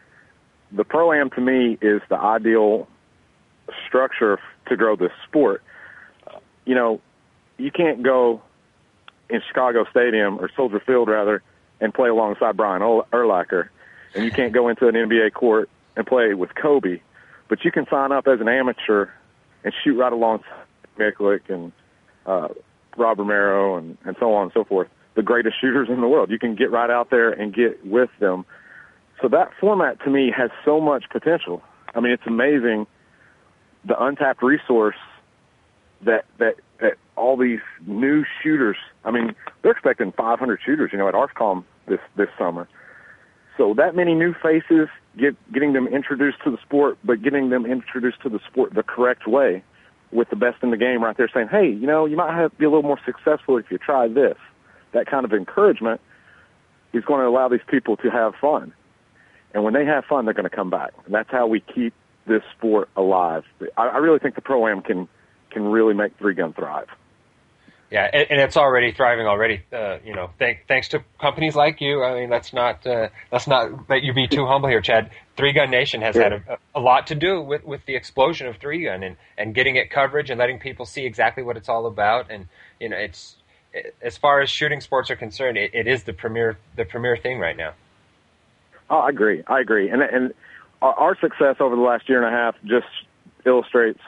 Speaker 8: the Pro-Am to me is the ideal structure to grow this sport. Uh, you know, you can't go in Chicago Stadium or Soldier Field rather and play alongside Brian Urlacher, and you can't go into an N B A court and play with Kobe, but you can sign up as an amateur and shoot right alongside Miklik and uh, Rob Romero and, and so on and so forth, the greatest shooters in the world. You can get right out there and get with them. So that format, to me, has so much potential. I mean, it's amazing the untapped resource that that, that all these new shooters, I mean, they're expecting five hundred shooters, you know, at A R F com this, this summer. So that many new faces, get, getting them introduced to the sport, but getting them introduced to the sport the correct way, with the best in the game right there saying, hey, you know, you might have to be a little more successful if you try this. That kind of encouragement is going to allow these people to have fun. And when they have fun, they're going to come back. And that's how we keep this sport alive. I, I really think the Pro-Am can, can really make three-gun thrive.
Speaker 5: Yeah, and, and it's already thriving already. Uh, you know, thank, thanks to companies like you. I mean, let's not uh, let's not let you be too humble here, Chad. Three Gun Nation has
Speaker 8: yeah.
Speaker 5: had a, a lot to do with, with the explosion of three gun and, and getting it coverage and letting people see exactly what it's all about. And you know, it's it, as far as shooting sports are concerned, it, it is the premier the premier thing right now.
Speaker 8: Oh, I agree. I agree. And and our, our success over the last year and a half just illustrates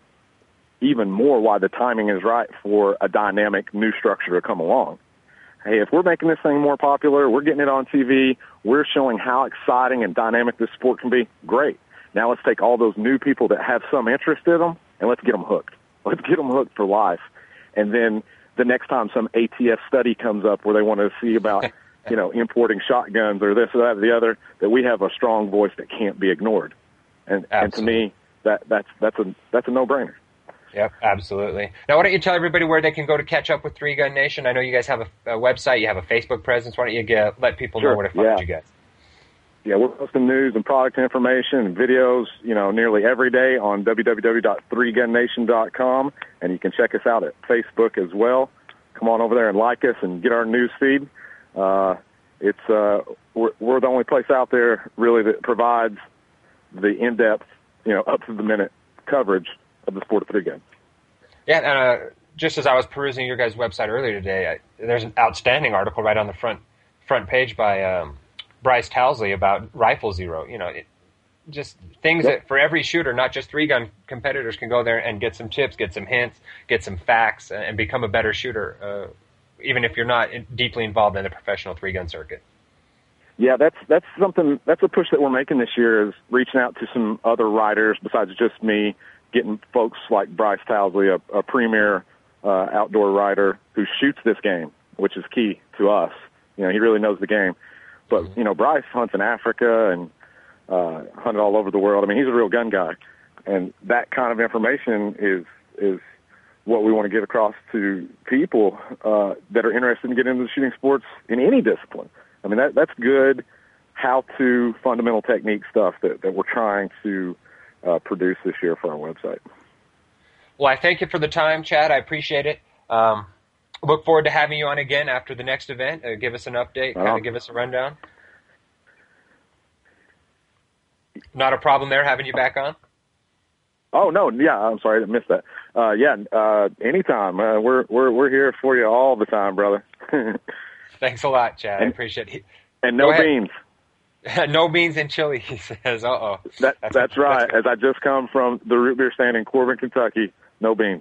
Speaker 8: even more why the timing is right for a dynamic new structure to come along. Hey, if we're making this thing more popular, we're getting it on T V, we're showing how exciting and dynamic this sport can be, great. Now let's take all those new people that have some interest in them and let's get them hooked. Let's get them hooked for life. And then the next time some A T F study comes up where they want to see about, you know, importing shotguns or this or that or the other, that we have a strong voice that can't be ignored. And, and to me, that, that's, that's a, that's a no-brainer.
Speaker 5: Yep, absolutely. Now, why don't you tell everybody where they can go to catch up with Three Gun Nation? I know you guys have a, a website, you have a Facebook presence. Why don't you get, let people
Speaker 8: Sure,
Speaker 5: know where to find
Speaker 8: yeah.
Speaker 5: you guys?
Speaker 8: Yeah, we're posting news and product information and videos, you know, nearly every day on w w w dot three gun nation dot com, and you can check us out at Facebook as well. Come on over there and like us and get our news feed. Uh, it's uh, we're, we're the only place out there really that provides the in-depth, you know, up-to-the-minute coverage of the sport of three gun.
Speaker 5: Yeah, and uh, just as I was perusing your guys' website earlier today, I, there's an outstanding article right on the front front page by um, Bryce Towsley about Rifle Zero. You know, it, just things
Speaker 8: Yep.
Speaker 5: that for every shooter, not just three-gun competitors, can go there and get some tips, get some hints, get some facts, and become a better shooter, uh, even if you're not in, deeply involved in the professional three-gun circuit.
Speaker 8: Yeah, that's that's something, that's a push that we're making this year, is reaching out to some other writers besides just me, getting folks like Bryce Towsley, a, a premier uh, outdoor writer who shoots this game, which is key to us. You know, he really knows the game. But, mm-hmm. you know, Bryce hunts in Africa and uh, hunted all over the world. I mean, he's a real gun guy. And that kind of information is is what we want to get across to people uh, that are interested in getting into the shooting sports in any discipline. I mean, that that's good how-to fundamental technique stuff that, that we're trying to uh, produce this year for our website.
Speaker 5: Well, I thank you for the time, Chad. I appreciate it. Um, look forward to having you on again after the next event. Uh, give us an update, kind of give us a rundown. Not a problem there having you back on?
Speaker 8: Oh, no, yeah, I'm sorry, I missed that. Uh, yeah, uh, anytime. Uh, we're, we're, we're here for you all the time, brother.
Speaker 5: Thanks a lot, Chad.
Speaker 8: And,
Speaker 5: I appreciate it.
Speaker 8: And no beans.
Speaker 5: No beans and chili, he says. Uh-oh.
Speaker 8: That, that's, that's right. That's As I just come from the root beer stand in Corbin, Kentucky, no beans.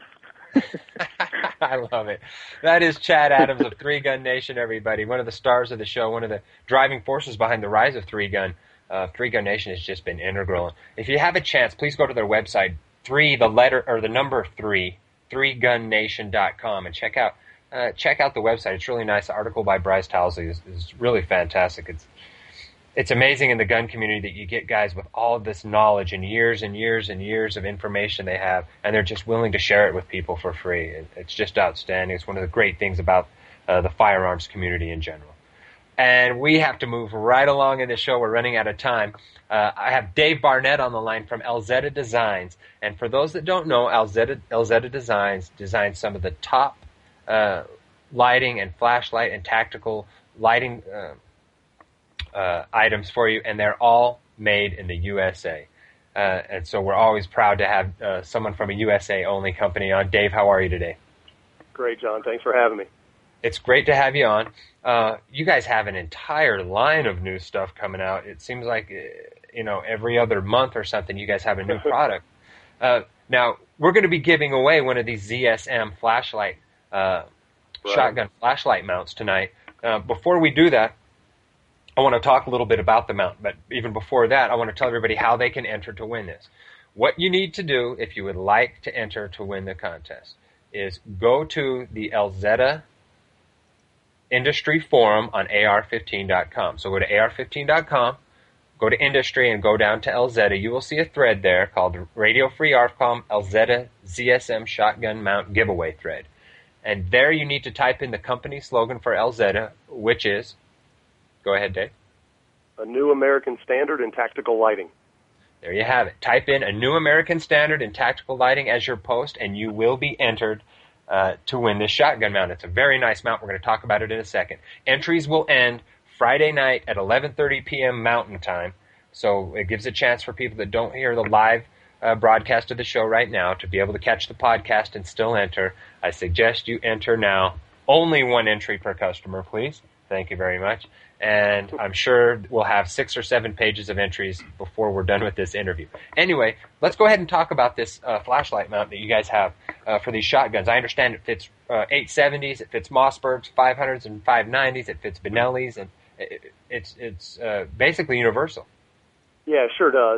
Speaker 5: I love it. That is Chad Adams of Three Gun Nation, everybody. One of the stars of the show, one of the driving forces behind the rise of Three Gun. Uh, Three Gun Nation has just been integral. If you have a chance, please go to their website, three, the letter, or the number three, three gun nation dot com, and check out uh, check out the website. It's really nice. The article by Bryce Towsley is, is really fantastic. It's It's amazing in the gun community that you get guys with all of this knowledge and years and years and years of information they have, and they're just willing to share it with people for free. It, it's just outstanding. It's one of the great things about uh, the firearms community in general. And we have to move right along in the show. We're running out of time. Uh, I have Dave Barnett on the line from Elzetta Designs. And for those that don't know, Elzetta, Elzetta Designs designs some of the top uh, lighting and flashlight and tactical lighting uh, Uh, items for you, and they're all made in the U S A. Uh, and so we're always proud to have uh, someone from a U S A-only company on. Dave, how are you today?
Speaker 9: Great, John. Thanks for having me.
Speaker 5: It's great to have you on. Uh, you guys have an entire line of new stuff coming out. It seems like, you know, every other month or something, you guys have a new product. Uh, now, we're going to be giving away one of these Z S M flashlight, uh, right. shotgun flashlight mounts tonight. Uh, before we do that, I want to talk a little bit about the mount, but even before that, I want to tell everybody how they can enter to win this. What you need to do if you would like to enter to win the contest is go to the Elzetta Industry Forum on A R fifteen dot com. So go to A R fifteen dot com, go to Industry, and go down to Elzetta. You will see a thread there called Radio Free ARFCOM Elzetta Z S M Shotgun Mount Giveaway Thread. And there you need to type in the company slogan for Elzetta, which is... Go ahead, Dave.
Speaker 9: A new American standard in tactical lighting.
Speaker 5: There you have it. Type in a new American standard in tactical lighting as your post, and you will be entered uh, to win this shotgun mount. It's a very nice mount. We're going to talk about it in a second. Entries will end Friday night at eleven thirty p.m. Mountain Time, so it gives a chance for people that don't hear the live uh, broadcast of the show right now to be able to catch the podcast and still enter. I suggest you enter now. Only one entry per customer, please. Thank you very much. And I'm sure we'll have six or seven pages of entries before we're done with this interview. Anyway, let's go ahead and talk about this uh, flashlight mount that you guys have uh, for these shotguns. I understand it fits uh, eight seventies, it fits Mossbergs, five hundreds and five nineties, it fits Benellis, and it, it's it's uh, basically universal.
Speaker 9: Yeah, it sure does. And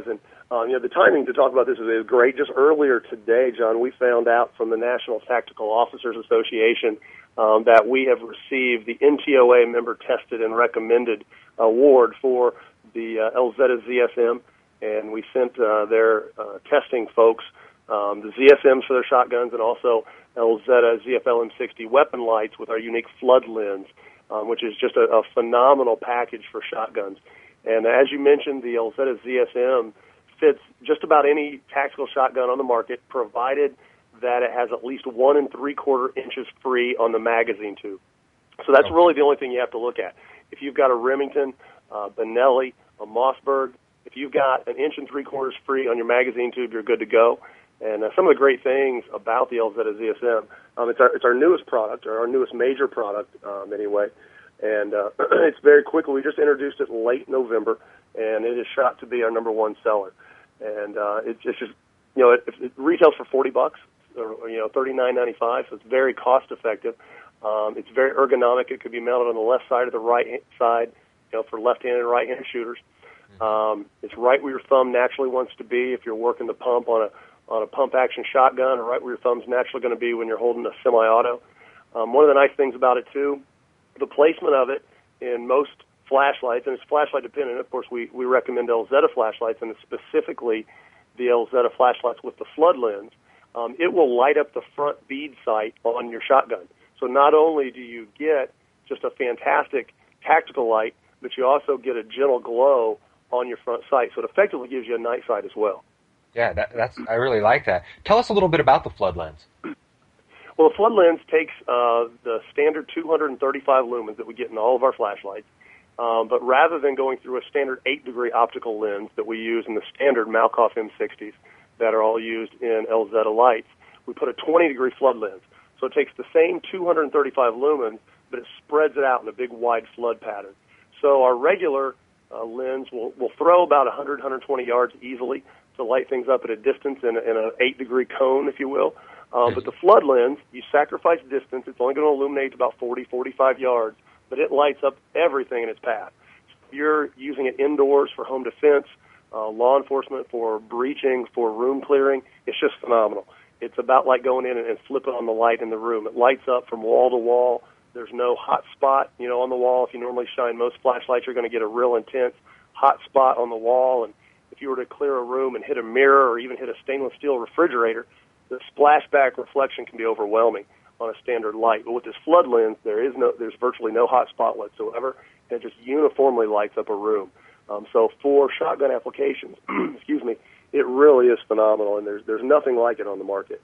Speaker 9: Um, you know, the timing to talk about this is, is great. Just earlier today, John, we found out from the National Tactical Officers Association um, that we have received the N T O A Member Tested and Recommended Award for the uh, L Z A Z S M, and we sent uh, their uh, testing folks um, the Z S Ms for their shotguns and also L Z A Z F L M sixty weapon lights with our unique flood lens, um, which is just a, a phenomenal package for shotguns. And as you mentioned, the L Z A Z S M fits just about any tactical shotgun on the market, provided that it has at least one and three-quarter inches free on the magazine tube. So that's really the only thing you have to look at. If you've got a Remington, uh, Benelli, a Mossberg, if you've got an inch and three-quarters free on your magazine tube, you're good to go. And uh, some of the great things about the L Z A Z S M, um, it's, our, it's our newest product, or our newest major product um, anyway, and uh, it's very quickly. We just introduced it late November, and it is shot to be our number one seller. And uh, it's, it's just, you know, it, it retails for forty bucks, or, you know, thirty-nine ninety-five. So it's very cost effective. Um, it's very ergonomic. It could be mounted on the left side or the right side, you know, for left-handed and right-handed shooters. Um, it's right where your thumb naturally wants to be if you're working the pump on a on a pump action shotgun, or right where your thumb's naturally going to be when you're holding a semi-auto. Um, one of the nice things about it too, the placement of it in most flashlights, and it's flashlight dependent. Of course, we, we recommend L Z A flashlights, and it's specifically the L Z A flashlights with the flood lens. Um, it will light up the front bead sight on your shotgun. So not only do you get just a fantastic tactical light, but you also get a gentle glow on your front sight. So it effectively gives you a night sight as well.
Speaker 5: Yeah, that, that's I really like that. Tell us a little bit about the flood lens.
Speaker 9: Well, the flood lens takes uh, the standard two hundred thirty-five lumens that we get in all of our flashlights, um, but rather than going through a standard eight degree optical lens that we use in the standard Malkoff M sixties that are all used in L Z A lights, we put a twenty degree flood lens. So it takes the same two hundred thirty-five lumens, but it spreads it out in a big wide flood pattern. So our regular uh, lens will, will throw about one hundred, one hundred twenty yards easily to light things up at a distance in, a, in an eight degree cone, if you will. Uh, but the flood lens, you sacrifice distance. It's only going to illuminate about forty, forty-five yards, but it lights up everything in its path. So if you're using it indoors for home defense, uh, law enforcement, for breaching, for room clearing, it's just phenomenal. It's about like going in and, and flipping on the light in the room. It lights up from wall to wall. There's no hot spot, you know, on the wall. If you normally shine most flashlights, you're going to get a real intense hot spot on the wall. And if you were to clear a room and hit a mirror or even hit a stainless steel refrigerator, the splashback reflection can be overwhelming on a standard light. But with this flood lens, there is no, there's virtually no hot spot whatsoever, and it just uniformly lights up a room. Um, so for shotgun applications, excuse me, it really is phenomenal, and there's there's nothing like it on the market.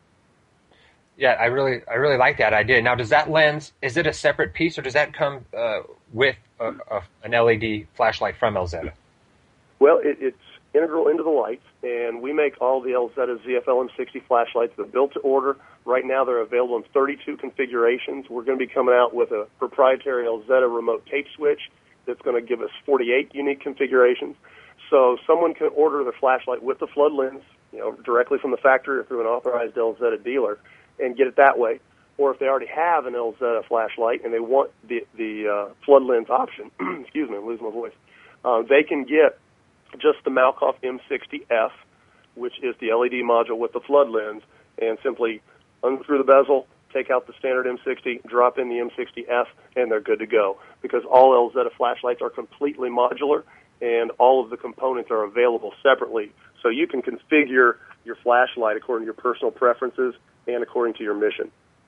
Speaker 5: Yeah, I really I really like that idea. Now, does that lens, is it a separate piece, or does that come uh, with a, a, an L E D flashlight from L Z A?
Speaker 9: Well, it, it's integral into the lights, and we make all the L Z A Z F L M sixty flashlights. They're built to order. Right now they're available in thirty-two configurations. We're going to be coming out with a proprietary L Z A remote tape switch that's going to give us forty-eight unique configurations. So someone can order their flashlight with the flood lens, you know, directly from the factory or through an authorized L Z A dealer and get it that way. Or if they already have an L Z A flashlight and they want the, the uh, flood lens option, excuse me, I'm losing my voice, uh, they can get just the Malkoff M sixty F, which is the L E D module with the flood lens, and simply unscrew the bezel, take out the standard M sixty, drop in the M sixty F, and they're good to go. Because all L Z A flashlights are completely modular, and all of the components are available separately. So you can configure your flashlight according to your personal preferences and according to your mission.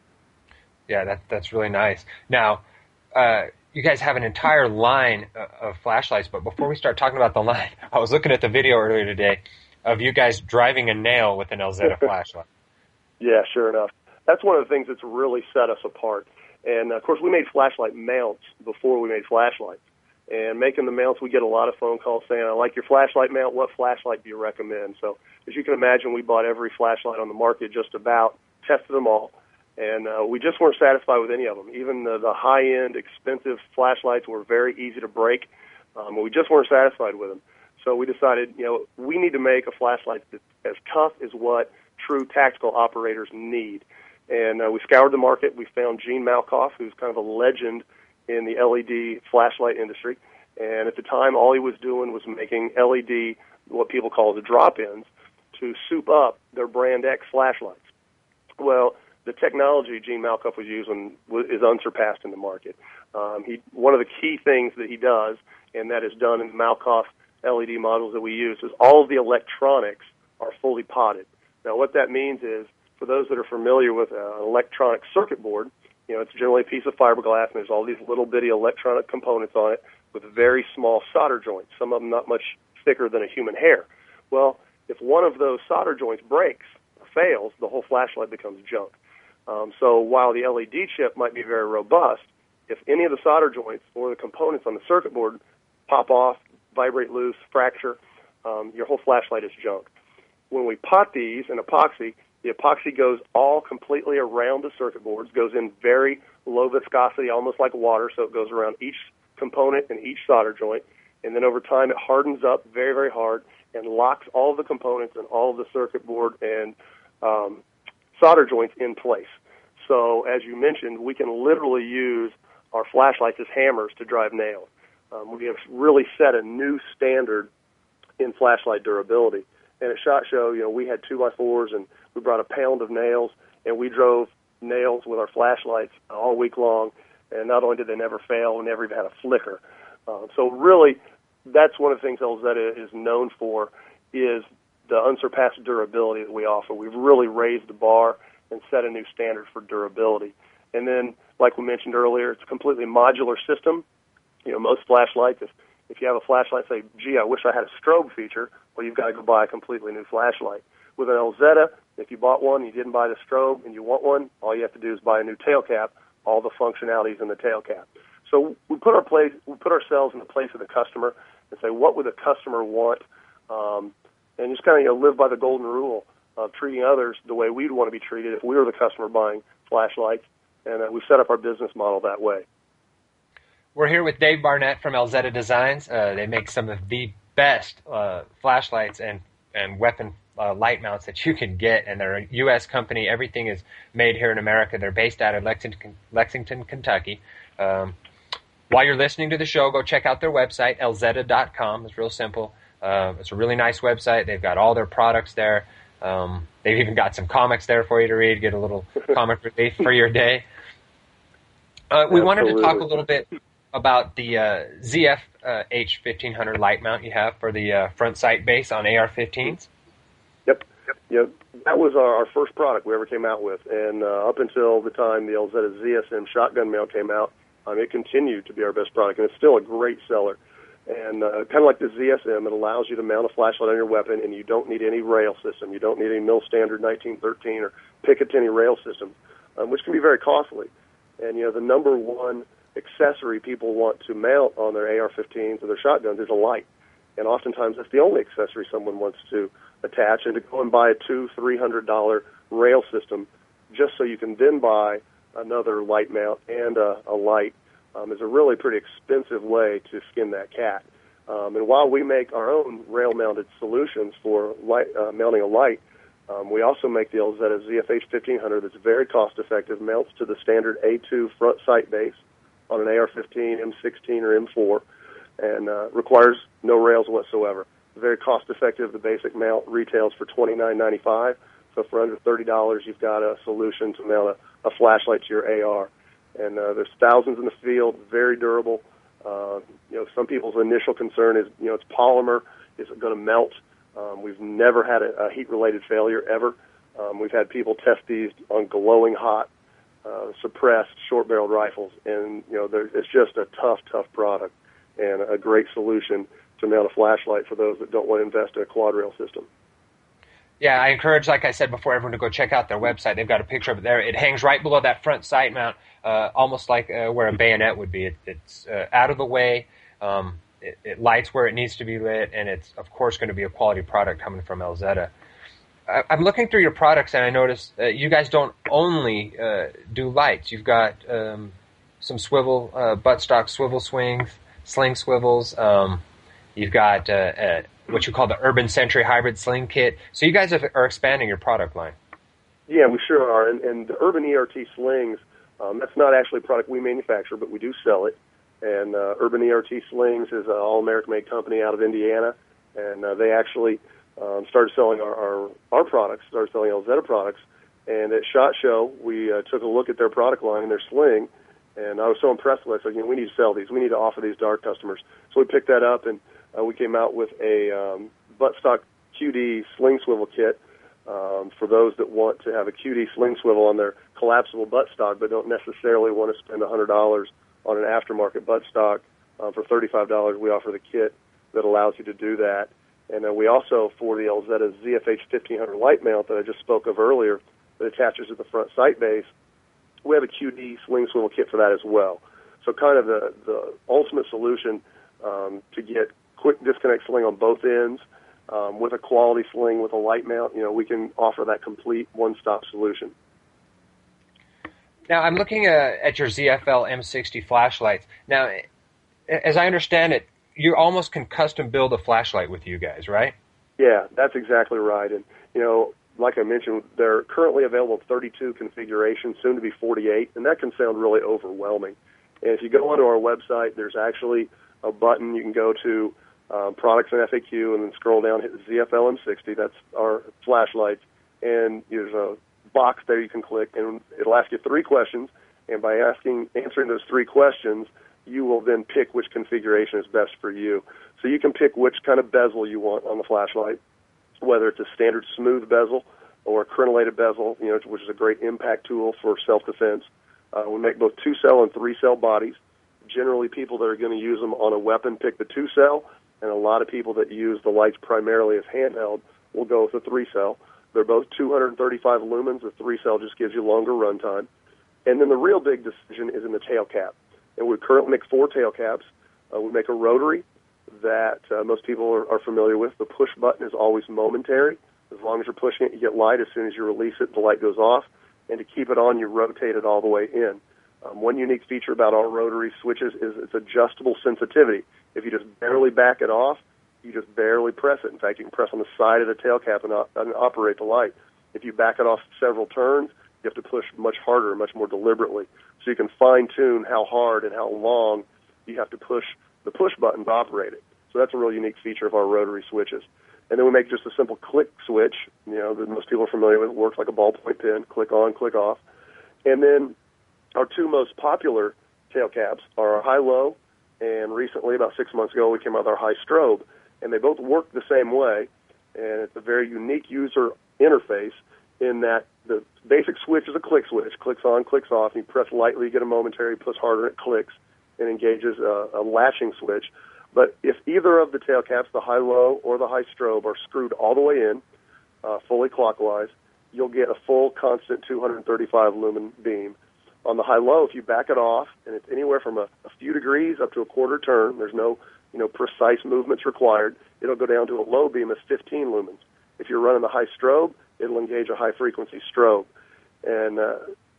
Speaker 5: Yeah, that, that's really nice. Now, uh, you guys have an entire line of flashlights, but before we start talking about the line, I was looking at the video earlier today of you guys driving a nail with an L Z A flashlight.
Speaker 9: Yeah, sure enough. That's one of the things that's really set us apart. And, of course, we made flashlight mounts before we made flashlights. And making the mounts, we get a lot of phone calls saying, I like your flashlight mount. What flashlight do you recommend? So, as you can imagine, we bought every flashlight on the market just about, tested them all. And uh, we just weren't satisfied with any of them. Even the, the high-end, expensive flashlights were very easy to break. Um, we just weren't satisfied with them. So we decided, you know, we need to make a flashlight that's as tough as what true tactical operators need. And uh, we scoured the market. We found Gene Malkoff, who's kind of a legend in the L E D flashlight industry. And at the time, all he was doing was making L E D what people call the drop-ins, to soup up their Brand X flashlights. Well, the technology Gene Malkoff was using is unsurpassed in the market. Um, he one of the key things that he does, and that is done in the Malkoff L E D models that we use, is all of the electronics are fully potted. Now, what that means is, for those that are familiar with an electronic circuit board, you know, it's generally a piece of fiberglass, and there's all these little bitty electronic components on it with very small solder joints, some of them not much thicker than a human hair. Well, if one of those solder joints breaks or fails, the whole flashlight becomes junk. Um, so while the L E D chip might be very robust, if any of the solder joints or the components on the circuit board pop off, vibrate loose, fracture, um, your whole flashlight is junk. When we pot these in epoxy, the epoxy goes all completely around the circuit boards, goes in very low viscosity, almost like water, so it goes around each component and each solder joint, and then over time it hardens up very, very hard and locks all of the components and all of the circuit board and um, solder joints in place. So as you mentioned, we can literally use our flashlights as hammers to drive nails. Um, we have really set a new standard in flashlight durability. And at SHOT Show, you know, we had two by fours and we brought a pound of nails, and we drove nails with our flashlights all week long. And not only did they never fail, we never even had a flicker. Uh, so really, that's one of the things Elzetta is known for, is the unsurpassed durability that we offer. We've really raised the bar and set a new standard for durability. And then, like we mentioned earlier, it's a completely modular system. You know, most flashlights, if, if you have a flashlight, say, gee, I wish I had a strobe feature, well, you've got to go buy a completely new flashlight. With an Elzetta, if you bought one and you didn't buy the strobe and you want one, all you have to do is buy a new tail cap, all the functionalities in the tail cap. So we put our place, we put ourselves in the place of the customer and say, what would the customer want? Um, and just kind of, you know, live by the golden rule of treating others the way we'd want to be treated if we were the customer buying flashlights. And uh, we've set up our business model that way.
Speaker 5: We're here with Dave Barnett from Elzetta Designs. Uh, they make some of the best uh, flashlights and, and weapon uh, light mounts that you can get, and they're a U S company. Everything is made here in America. They're based out of Lexington, Lexington Kentucky. Um, while you're listening to the show, go check out their website, elzetta dot com. It's real simple. Uh, it's a really nice website. They've got all their products there. Um, they've even got some comics there for you to read, get a little comic relief for your day. Uh, we Absolutely. wanted to talk a little bit about the uh, Z F H fifteen hundred light mount you have for the uh, front sight base on A R fifteens.
Speaker 9: Yep. Yep. Yep. That was our, our first product we ever came out with, and uh, up until the time the Elzetta Z S M shotgun mount came out, um, it continued to be our best product, and it's still a great seller. And uh, kind of like the Z S M, it allows you to mount a flashlight on your weapon, and you don't need any rail system. You don't need any mil standard nineteen thirteen or Picatinny rail system, um, which can be very costly. And, you know, the number one accessory people want to mount on their A R fifteens or their shotguns is a light. And oftentimes that's the only accessory someone wants to attach, and to go and buy a two, three hundred dollar rail system just so you can then buy another light mount and a, a light um, is a really pretty expensive way to skin that cat. Um, and while we make our own rail-mounted solutions for light, uh, mounting a light, um, we also make the Elzetta Z F H fifteen hundred that's very cost-effective, mounts to the standard A two front sight base on an A R fifteen, M sixteen, or M four, and uh, requires no rails whatsoever. Very cost-effective. The basic mount retails for twenty-nine ninety-five. So for under thirty dollars, you've got a solution to mount a, a flashlight to your A R. And uh, there's thousands in the field, very durable. Uh, you know, some people's initial concern is, you know, it's polymer. Is it going to melt? Um, we've never had a, a heat-related failure ever. Um, we've had people test these on glowing hot, uh, suppressed, short-barreled rifles, and, you know, it's just a tough, tough product and a great solution to mount a flashlight for those that don't want to invest in a quad rail system.
Speaker 5: Yeah, I encourage, like I said before, everyone to go check out their website. They've got a picture of it there. It hangs right below that front sight mount, uh, almost like uh, where a bayonet would be. It, it's uh, out of the way. Um, it, it lights where it needs to be lit, and it's, of course, going to be a quality product coming from Elzetta. I, I'm looking through your products, and I noticed uh, you guys don't only uh, do lights. You've got um, some swivel, uh, buttstock swivel swings, sling swivels. Um, you've got uh, uh, what you call the Urban Century Hybrid Sling Kit. So you guys have, are expanding your product line.
Speaker 9: Yeah, we sure are. And, and the Urban E R T slings, um, that's not actually a product we manufacture, but we do sell it. And uh, Urban E R T Slings is an all-American-made company out of Indiana. and uh, they actually um, started selling our, our our products, started selling Elzetta products. And at SHOT Show, we uh, took a look at their product line and their sling, and I was so impressed with it. I said, you know, we need to sell these. We need to offer these to our customers. So we picked that up, and uh, we came out with a um, buttstock Q D sling swivel kit um, for those that want to have a Q D sling swivel on their collapsible buttstock but don't necessarily want to spend one hundred dollars on an aftermarket buttstock. Uh, for thirty-five dollars, we offer the kit that allows you to do that. And then we also, for the Elzetta Z F H fifteen hundred light mount that I just spoke of earlier, that attaches to the front sight base, we have a Q D sling swivel kit for that as well. So kind of the, the ultimate solution um, to get quick disconnect sling on both ends um, with a quality sling with a light mount. You know, we can offer that complete one-stop solution.
Speaker 5: Now, I'm looking uh, at your Z F L M sixty flashlights. Now, as I understand it, you almost can custom build a flashlight with you guys, right?
Speaker 9: Yeah, that's exactly right. And, you know, like I mentioned, they're currently available in thirty-two configurations, soon to be forty-eight, and that can sound really overwhelming. And if you go onto our website, there's actually a button you can go to, um, Products and F A Q, and then scroll down, hit Z F L M sixty. That's our flashlights. And there's a box there you can click, and it'll ask you three questions. And by asking, answering those three questions, you will then pick which configuration is best for you. So you can pick which kind of bezel you want on the flashlight, whether it's a standard smooth bezel or a crenellated bezel, you know, which is a great impact tool for self-defense. Uh, we make both two-cell and three-cell bodies. Generally, people that are going to use them on a weapon pick the two-cell, and a lot of people that use the lights primarily as handheld will go with the three-cell. They're both two hundred thirty-five lumens. The three-cell just gives you longer runtime. And then the real big decision is in the tail cap. And we currently make four tail caps. Uh, we make a rotary that uh, most people are, are familiar with. The push button is always momentary. As long as you're pushing it, you get light. As soon as you release it, the light goes off. And to keep it on, you rotate it all the way in. Um, one unique feature about our rotary switches is it's adjustable sensitivity. If you just barely back it off, you just barely press it. In fact, you can press on the side of the tail cap and, op- and operate the light. If you back it off several turns, you have to push much harder and much more deliberately. So you can fine-tune how hard and how long you have to push the push button to operate it. So that's a real unique feature of our rotary switches. And then we make just a simple click switch, you know, that most people are familiar with. It works like a ballpoint pen, click on, click off. And then our two most popular tail caps are our high-low, and recently, about six months ago, we came out with our high strobe. And they both work the same way, and it's a very unique user interface in that the basic switch is a click switch, clicks on, clicks off, and you press lightly, you get a momentary, push harder, it clicks, and engages a, a latching switch. But if either of the tail caps, the high-low or the high strobe, are screwed all the way in, uh, fully clockwise, you'll get a full constant two hundred thirty-five lumen beam. On the high-low, if you back it off, and it's anywhere from a, a few degrees up to a quarter turn, there's no you know precise movements required, it'll go down to a low beam of fifteen lumens. If you're running the high strobe, it'll engage a high-frequency strobe. And uh,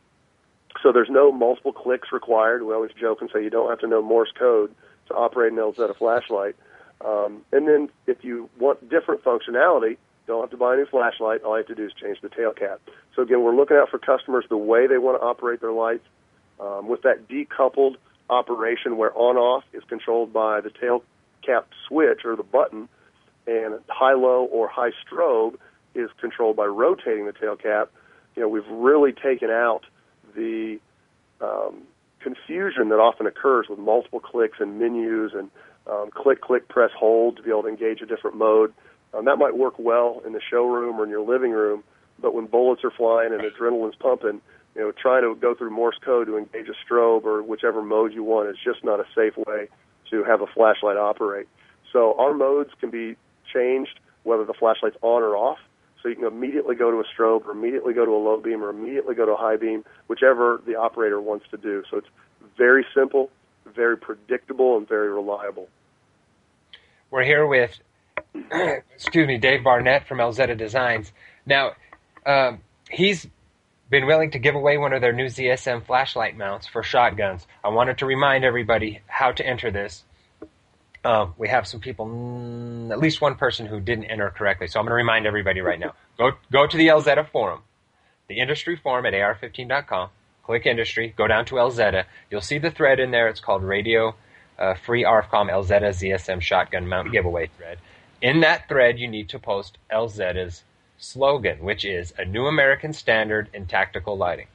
Speaker 9: so there's no multiple clicks required. We always joke and say you don't have to know Morse code to operate an Elzetta flashlight. Um, and then if you want different functionality, you don't have to buy a new flashlight. All you have to do is change the tail cap. So, again, we're looking out for customers the way they want to operate their lights um, with that decoupled operation where on-off is controlled by the tail cap switch or the button, and high-low or high strobe is controlled by rotating the tail cap. You know, we've really taken out the um, confusion that often occurs with multiple clicks and menus and um, click, click, press, hold to be able to engage a different mode. Um, that might work well in the showroom or in your living room, but when bullets are flying and adrenaline's pumping, you know, trying to go through Morse code to engage a strobe or whichever mode you want is just not a safe way to have a flashlight operate. So our modes can be changed whether the flashlight's on or off. So you can immediately go to a strobe or immediately go to a low beam or immediately go to a high beam, whichever the operator wants to do. So it's very simple, very predictable, and very reliable.
Speaker 5: We're here with, excuse me, Dave Barnett from Elzetta Designs. Now, um, he's been willing to give away one of their new Z S M flashlight mounts for shotguns. I wanted to remind everybody how to enter this. Uh, we have some people, mm, at least one person who didn't enter correctly, so I'm going to remind everybody right now. Go go to the Elzetta forum, the industry forum at A R fifteen dot com. Click industry, go down to Elzetta. You'll see the thread in there. It's called Radio uh, Free A R F C O M Elzetta Z S M Shotgun Mount Giveaway thread. In that thread, you need to post L Zeta's slogan, which is a new American standard in tactical lighting.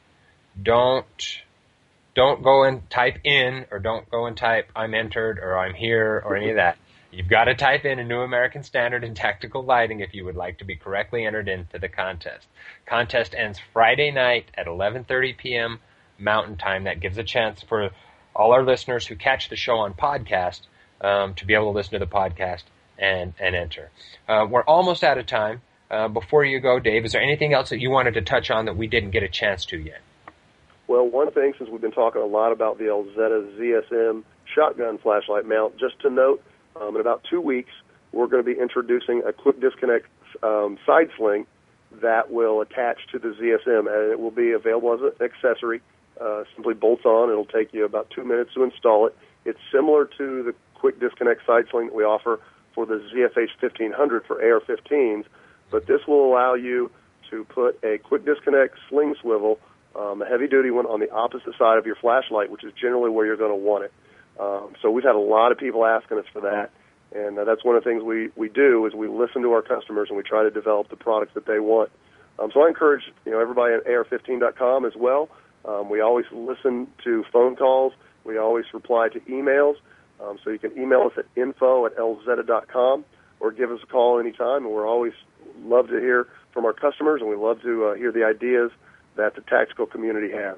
Speaker 5: Don't don't go and type in, or don't go and type I'm entered or I'm here or any of that. You've got to type in a new American standard in tactical lighting if you would like to be correctly entered into the contest. Contest ends Friday night at eleven thirty p.m. Mountain Time. That gives a chance for all our listeners who catch the show on podcast um, to be able to listen to the podcast and, and enter. Uh, we're almost out of time. Uh, before you go, Dave, is there anything else that you wanted to touch on that we didn't get a chance to yet?
Speaker 9: Well, one thing, since we've been talking a lot about the L Zeta Z S M shotgun flashlight mount, just to note, um, in about two weeks, we're going to be introducing a quick disconnect um, side sling that will attach to the Z S M, and it will be available as an accessory. Uh, simply bolts on. It'll take you about two minutes to install it. It's similar to the quick disconnect side sling that we offer for the Z F H fifteen hundred for A R fifteens, but this will allow you to put a quick disconnect sling swivel, um, a heavy-duty one, on the opposite side of your flashlight, which is generally where you're going to want it. Um, so we've had a lot of people asking us for that, and uh, that's one of the things we, we do is we listen to our customers and we try to develop the products that they want. Um, so I encourage you know everybody at A R fifteen dot com as well. Um, we always listen to phone calls. We always reply to emails. Um, so you can email us at info at L Zeta dot com or give us a call anytime. And we're always love to hear from our customers, and we love to uh, hear the ideas that the tactical community has.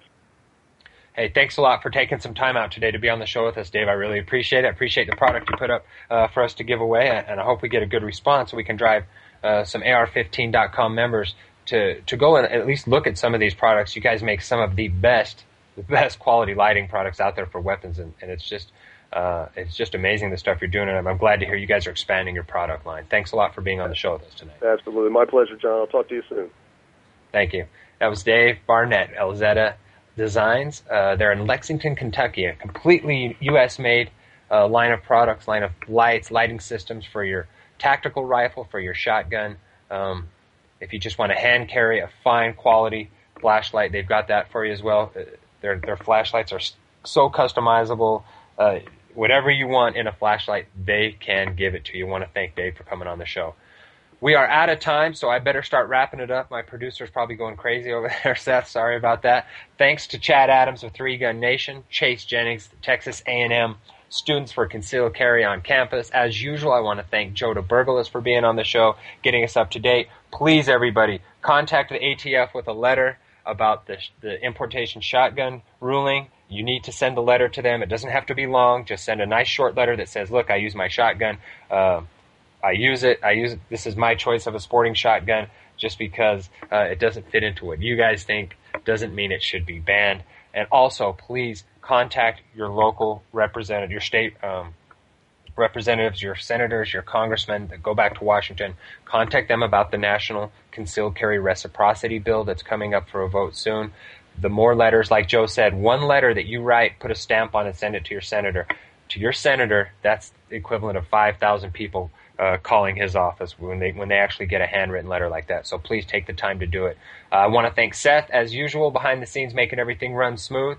Speaker 5: Hey, thanks a lot for taking some time out today to be on the show with us, Dave. I really appreciate it. I appreciate the product you put up uh, for us to give away, and I hope we get a good response so we can drive uh, some A R fifteen dot com members to to go and at least look at some of these products. You guys make some of the best the best quality lighting products out there for weapons, and, and it's just uh, it's just amazing the stuff you're doing, and I'm, I'm glad to hear you guys are expanding your product line. Thanks a lot for being on the show with us tonight.
Speaker 9: Absolutely. My pleasure, John. I'll talk to you soon.
Speaker 5: Thank you. That was Dave Barnett, L Zeta Designs. Uh, they're in Lexington, Kentucky, a completely U S-made uh, line of products, line of lights, lighting systems for your tactical rifle, for your shotgun. Um, If you just want to hand carry a fine quality flashlight, they've got that for you as well. Their their flashlights are so customizable. Uh, whatever you want in a flashlight, they can give it to you. I want to thank Dave for coming on the show. We are out of time, so I better start wrapping it up. My producer's probably going crazy over there, Seth. Sorry about that. Thanks to Chad Adams of Three Gun Nation, Chase Jennings, Texas A and M Students for Concealed Carry on campus. As usual, I want to thank Joe DeBurgalis for being on the show, getting us up to date. Please, everybody, contact the A T F with a letter about the, the importation shotgun ruling. You need to send the letter to them. It doesn't have to be long. Just send a nice short letter that says, look, I use my shotgun. Uh, I use it. I use it. This is my choice of a sporting shotgun. Just because uh, it doesn't fit into what you guys think doesn't mean it should be banned. And also, please contact your local representative, your state um, representatives, your senators, your congressmen that go back to Washington. Contact them about the National Concealed Carry Reciprocity Bill that's coming up for a vote soon. The more letters, like Joe said, one letter that you write, put a stamp on and send it to your senator. To your senator, that's the equivalent of five thousand people uh, calling his office when they when they actually get a handwritten letter like that. So please take the time to do it. Uh, I want to thank Seth, as usual, behind the scenes, making everything run smooth.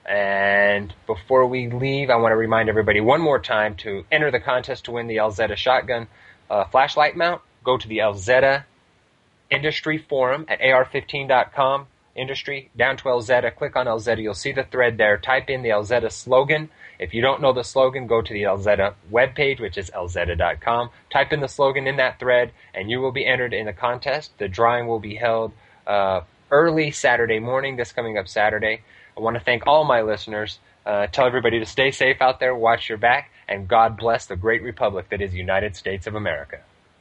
Speaker 5: And before we leave, I want to remind everybody one more time to enter the contest to win the L Zeta shotgun uh, flashlight mount. Go to the L Zeta Industry Forum at A R fifteen dot com. Industry, down to L Zeta, click on L Zeta, you'll see the thread there, type in the L Zeta slogan. If you don't know the slogan, go to the L Zeta webpage, which is L Zeta dot com, type in the slogan in that thread, and you will be entered in the contest. The drawing will be held uh, early Saturday morning, this coming up Saturday. I want to thank all my listeners, uh, tell everybody to stay safe out there, watch your back, and God bless the great republic that is the United States of America.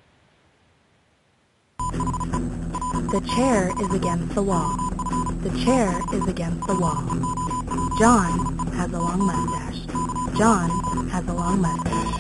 Speaker 1: The chair is against the wall. The chair is against the wall. John has a long mustache. John has a long mustache.